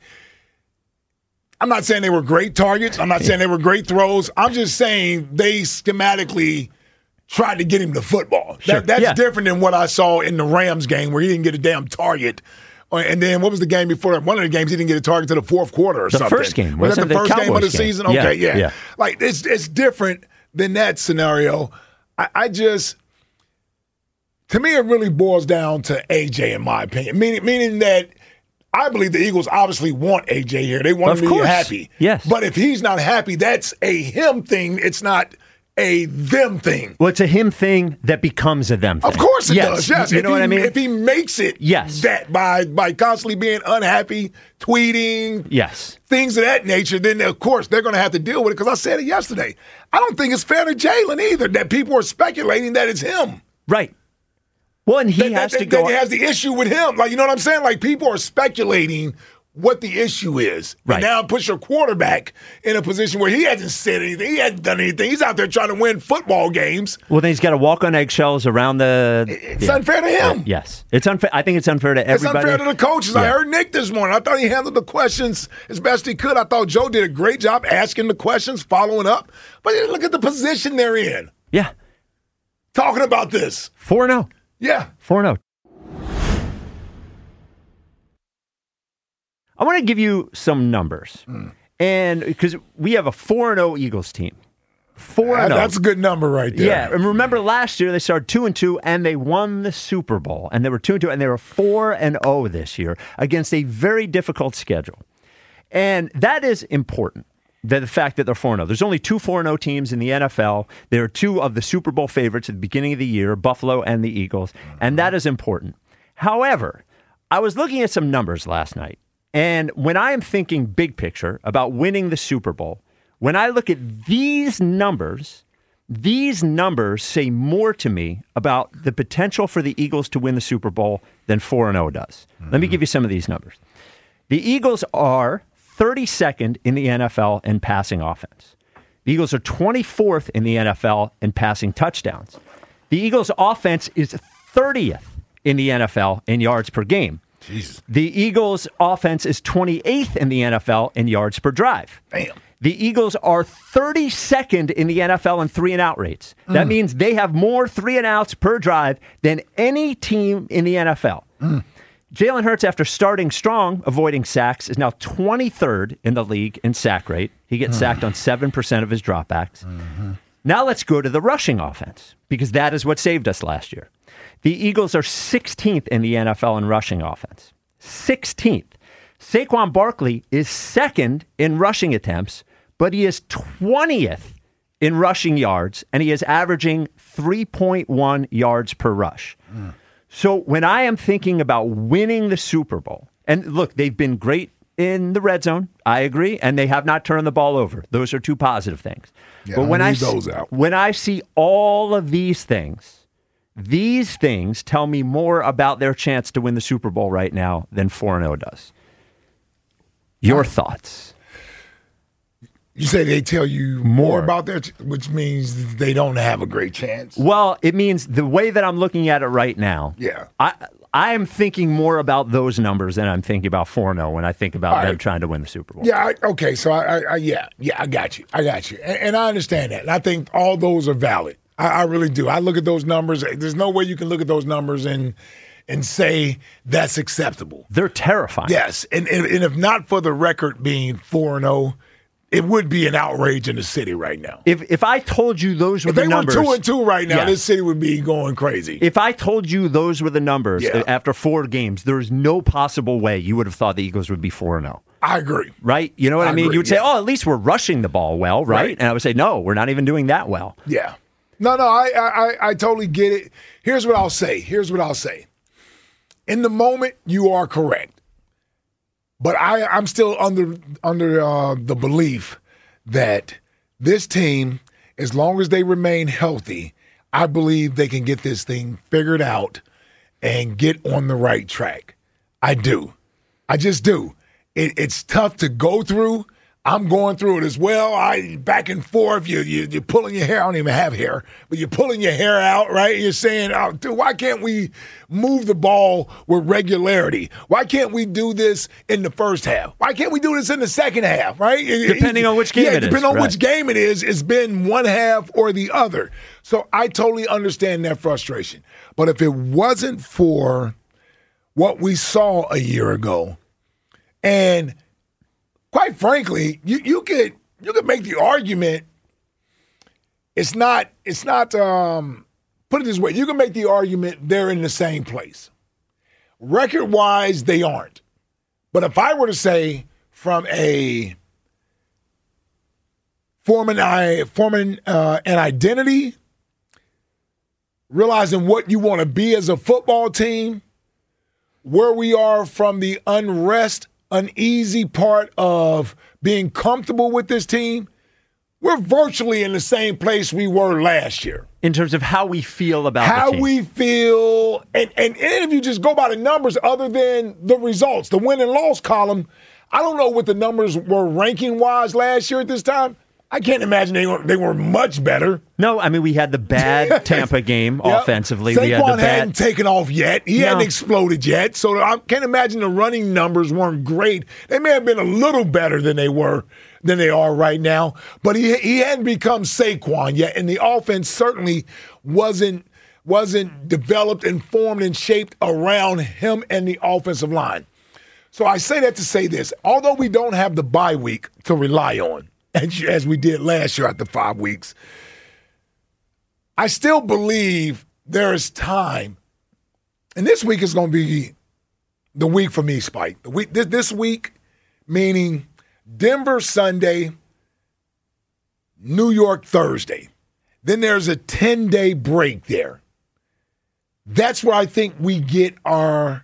I'm not saying they were great targets. I'm not saying they were great throws. I'm just saying they schematically tried to get him the football. Sure. That's different than what I saw in the Rams game where he didn't get a damn target. And then what was the game before that? One of the games he didn't get a target to the fourth quarter or something. The first game. Was that the first game of the season? Okay, yeah. Like, it's different than that scenario. I just, to me, it really boils down to AJ, in my opinion. Meaning that I believe the Eagles obviously want AJ here. They want him to be happy. Yes. But if he's not happy, that's a him thing. It's not a them thing. Well, it's a him thing that becomes a them thing. Of course it does, yes. You know what I mean? If he makes it that by constantly being unhappy, tweeting, things of that nature, then, of course, they're going to have to deal with it, because I said it yesterday. I don't think it's fair to Jalen either that people are speculating that it's him. Right. Well, and he has to go. He has the issue with him. Like, you know what I'm saying? Like, people are speculating what the issue is. Right. And now puts your quarterback in a position where he hasn't said anything. He hasn't done anything. He's out there trying to win football games. Well, then he's got to walk on eggshells around the... It's unfair to him. Yes. It's unfair. I think it's unfair to everybody. It's unfair to the coaches. I heard Nick this morning. I thought he handled the questions as best he could. I thought Joe did a great job asking the questions, following up. But look at the position they're in. Yeah. Talking about this. 4-0. Yeah. 4-0. I want to give you some numbers. And because we have a 4-0 Eagles team. 4-0. That's a good number right there. Yeah. And remember last year they started 2-2 and they won the Super Bowl. And they were 2-2 and they were 4-0 this year against a very difficult schedule. And that is important. The fact that they're 4-0. There's only 2 4-0 teams in the NFL. There are 2 of the Super Bowl favorites at the beginning of the year, Buffalo and the Eagles, and that is important. However, I was looking at some numbers last night, and when I am thinking big picture about winning the Super Bowl, when I look at these numbers say more to me about the potential for the Eagles to win the Super Bowl than 4-0 does. Let me give you some of these numbers. The Eagles are 32nd in the NFL in passing offense. The Eagles are 24th in the NFL in passing touchdowns. The Eagles' offense is 30th in the NFL in yards per game. Jesus. The Eagles' offense is 28th in the NFL in yards per drive. Damn. The Eagles are 32nd in the NFL in 3-and-out rates. That means they have more 3-and-outs per drive than any team in the NFL. Jalen Hurts, after starting strong, avoiding sacks, is now 23rd in the league in sack rate. He gets sacked on 7% of his dropbacks. Now let's go to the rushing offense, because that is what saved us last year. The Eagles are 16th in the NFL in rushing offense. 16th. Saquon Barkley is 2nd in rushing attempts, but he is 20th in rushing yards, and he is averaging 3.1 yards per rush. So when I am thinking about winning the Super Bowl, and look, they've been great in the red zone, I agree, and they have not turned the ball over. Those are 2 positive things. Yeah, but when I see all of these things tell me more about their chance to win the Super Bowl right now than 4-0 does. Your thoughts? You say they tell you more about that, which means they don't have a great chance. Well, it means the way that I'm looking at it right now. Yeah. I am thinking more about those numbers than I'm thinking about 4-0 when I think about them trying to win the Super Bowl. Yeah. Okay. So I got you. And I understand that. And I think all those are valid. I really do. I look at those numbers. There's no way you can look at those numbers and say that's acceptable. They're terrifying. Yes. And if not for the record being 4-0, it would be an outrage in the city right now. If I told you those were the numbers... If they were 2-2 right now, this city would be going crazy. If I told you those were the numbers after 4 games, there's no possible way you would have thought the Eagles would be 4-0. I agree. Right? You know what I mean? You would say, at least we're rushing the ball well, right? And I would say, no, we're not even doing that well. Yeah. No, I totally get it. Here's what I'll say. In the moment, you are correct. But I'm still under the belief that this team, as long as they remain healthy, I believe they can get this thing figured out and get on the right track. I do. I just do. It's tough to go through. I'm going through it as well. Back and forth. You're pulling your hair. I don't even have hair, but you're pulling your hair out, right? You're saying, oh, dude, why can't we move the ball with regularity? Why can't we do this in the first half? Why can't we do this in the second half, right? Depending on which game it is. Depending on which game it is, it's been one half or the other. So I totally understand that frustration. But if it wasn't for what we saw a year ago, and quite frankly, you could make the argument. It's not. Put it this way: you can make the argument they're in the same place. Record-wise, they aren't. But if I were to say from a forming an identity, realizing what you want to be as a football team, where we are from the unrest, uneasy part of being comfortable with this team. We're virtually in the same place we were last year. In terms of how we feel about the team. How we feel. And if you just go by the numbers other than the results, the win and loss column, I don't know what the numbers were ranking-wise last year at this time. I can't imagine they were much better. No, I mean, we had the bad Tampa game offensively. Saquon hadn't taken off yet. He hadn't exploded yet. So I can't imagine the running numbers weren't great. They may have been a little better than they are right now. But he hadn't become Saquon yet. And the offense certainly wasn't developed and formed and shaped around him and the offensive line. So I say that to say this. Although we don't have the bye week to rely on, as we did last year after 5 weeks, I still believe there is time. And this week is going to be the week for me, Spike. This week, meaning Denver Sunday, New York Thursday. Then there's a 10-day break there. That's where I think we get our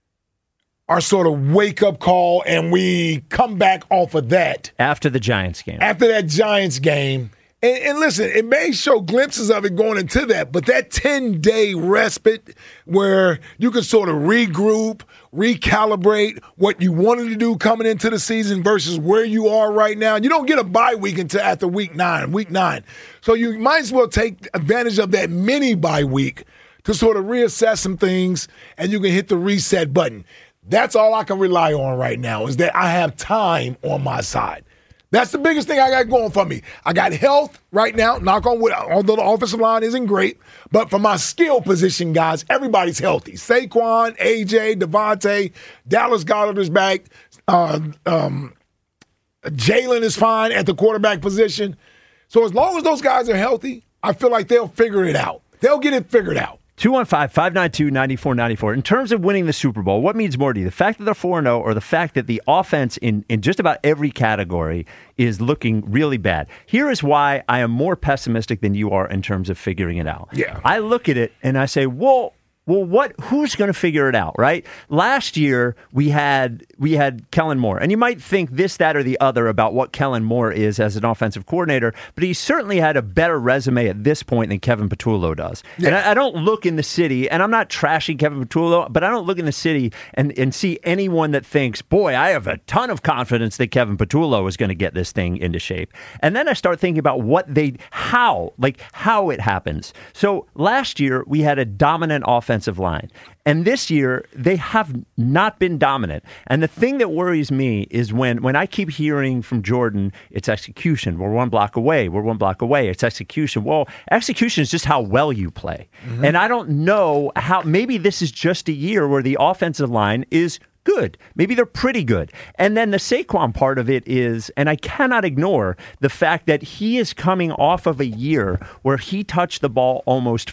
sort of wake-up call, and we come back off of that. After the Giants game. After that Giants game. And listen, it may show glimpses of it going into that, but that 10-day respite where you can sort of regroup, recalibrate what you wanted to do coming into the season versus where you are right now. You don't get a bye week until after week 9. So you might as well take advantage of that mini bye week to sort of reassess some things, and you can hit the reset button. That's all I can rely on right now is that I have time on my side. That's the biggest thing I got going for me. I got health right now, knock on wood, although the offensive line isn't great. But for my skill position, guys, everybody's healthy. Saquon, AJ, Devontae, Dallas Goedert is back. Jalen is fine at the quarterback position. So as long as those guys are healthy, I feel like they'll figure it out. They'll get it figured out. 215-592-9494. In terms of winning the Super Bowl, what means more to you? The fact that they're 4-0 or the fact that the offense in just about every category is looking really bad? Here is why I am more pessimistic than you are in terms of figuring it out. Yeah. I look at it and I say, well, who's going to figure it out, right? Last year, we had Kellen Moore. And you might think this, that, or the other about what Kellen Moore is as an offensive coordinator, but he certainly had a better resume at this point than Kevin Patullo does. Yeah. And I don't look in the city, and I'm not trashing Kevin Patullo, but I don't look in the city and see anyone that thinks, boy, I have a ton of confidence that Kevin Patullo is going to get this thing into shape. And then I start thinking about how it happens. So last year, we had a dominant offensive line. And this year, they have not been dominant. And the thing that worries me is when I keep hearing from Jordan, it's execution. We're one block away. It's execution. Well, execution is just how well you play. Mm-hmm. And I don't know how, maybe this is just a year where the offensive line is good. Maybe they're pretty good. And then the Saquon part of it is, and I cannot ignore the fact that he is coming off of a year where he touched the ball almost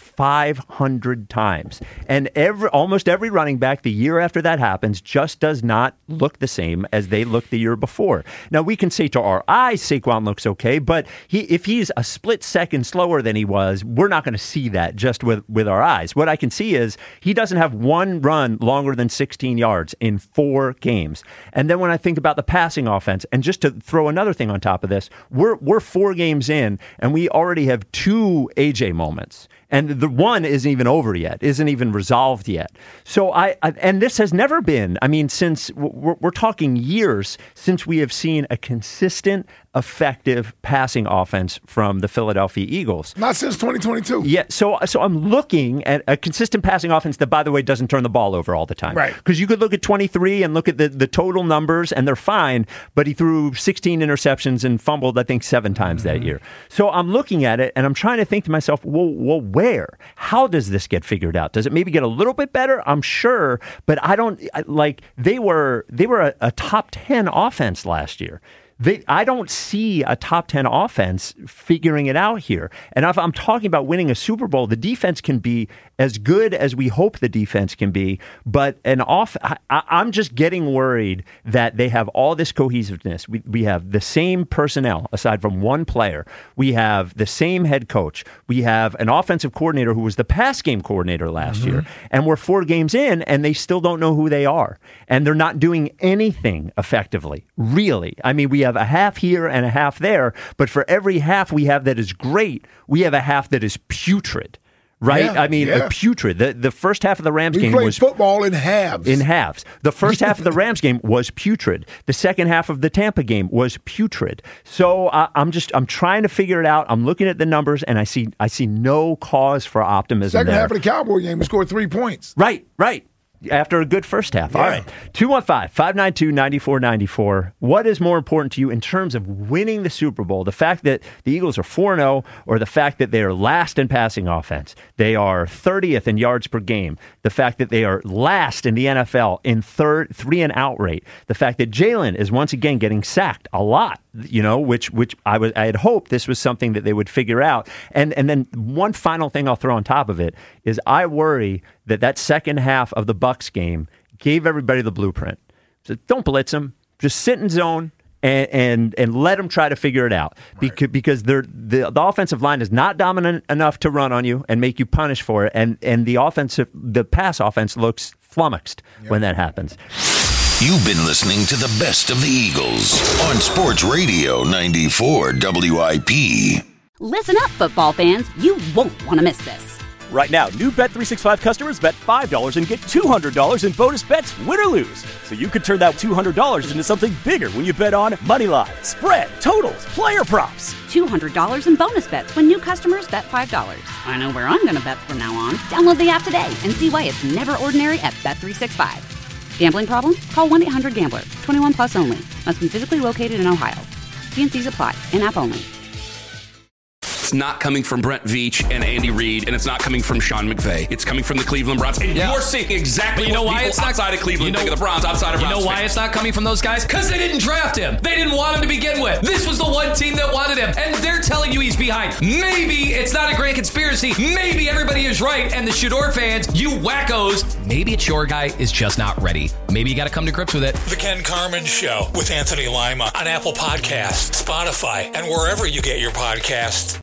500 times. And almost every running back the year after that happens just does not look the same as they looked the year before. Now, we can say to our eyes, Saquon looks okay, but if he's a split second slower than he was, we're not going to see that just with our eyes. What I can see is he doesn't have one run longer than 16 yards in 4 games. And then when I think about the passing offense, and just to throw another thing on top of this, we're 4 games in, and we already have 2 AJ moments. And the one isn't even over yet, isn't even resolved yet. So and this has never been, since we're talking years since we have seen a consistent, effective passing offense from the Philadelphia Eagles. Not since 2022. Yeah, so I'm looking at a consistent passing offense that, by the way, doesn't turn the ball over all the time. Right. Because you could look at 23 and look at the total numbers, and they're fine, but he threw 16 interceptions and fumbled, I think, 7 times that year. So I'm looking at it, and I'm trying to think to myself, well, where? How does this get figured out? Does it maybe get a little bit better? I'm sure, but they were a top 10 offense last year. I don't see a top 10 offense figuring it out here. And if I'm talking about winning a Super Bowl, the defense can be as good as we hope the defense can be. But I'm just getting worried that they have all this cohesiveness. We have the same personnel, aside from one player. We have the same head coach. We have an offensive coordinator who was the pass game coordinator last year. And we're 4 games in, and they still don't know who they are. And they're not doing anything effectively, really. I mean, we have a half here and a half there, but for every half we have that is great, we have a half that is putrid. Right? Yeah, I mean, putrid. The first half of the Rams game was football in halves. In halves. The first half of the Rams game was putrid. The second half of the Tampa game was putrid. So I'm trying to figure it out. I'm looking at the numbers, and I see no cause for optimism. Second half of the Cowboy game, we scored 3 points. Right. After a good first half. Yeah. All right. 215-592-9494. What is more important to you in terms of winning the Super Bowl? The fact that the Eagles are 4-0 or the fact that they are last in passing offense? They are 30th in yards per game. The fact that they are last in the NFL in 3-and-out rate. The fact that Jalen is once again getting sacked a lot, which I had hoped this was something that they would figure out. And then one final thing I'll throw on top of it is I worry that second half of the Bucs game gave everybody the blueprint. So don't blitz them. Just sit in zone and let them try to figure it out. Because the offensive line is not dominant enough to run on you and make you punish for it. And the pass offense looks flummoxed when that happens. You've been listening to the best of the Eagles on Sports Radio 94 WIP. Listen up, football fans. You won't want to miss this. Right now, new Bet365 customers bet $5 and get $200 in bonus bets, win or lose. So you could turn that $200 into something bigger when you bet on moneyline, spread, totals, player props. $200 in bonus bets when new customers bet $5. I know where I'm going to bet from now on. Download the app today and see why it's never ordinary at Bet365. Gambling problem? Call 1-800-GAMBLER. 21 plus only. Must be physically located in Ohio. T&Cs apply. In-app only. It's not coming from Brent Veach and Andy Reid, and it's not coming from Sean McVay. It's coming from the Cleveland Browns. And you're seeing exactly what people outside of Cleveland think of the Browns, outside of Browns. You know why it's not coming from those guys? Because they didn't draft him. They didn't want him to begin with. This was the one team that wanted him, and they're telling you he's behind. Maybe it's not a grand conspiracy. Maybe everybody is right, and the Shador fans, you wackos, maybe it's your guy is just not ready. Maybe you got to come to grips with it. The Ken Carman Show with Anthony Lima on Apple Podcasts, Spotify, and wherever you get your podcasts.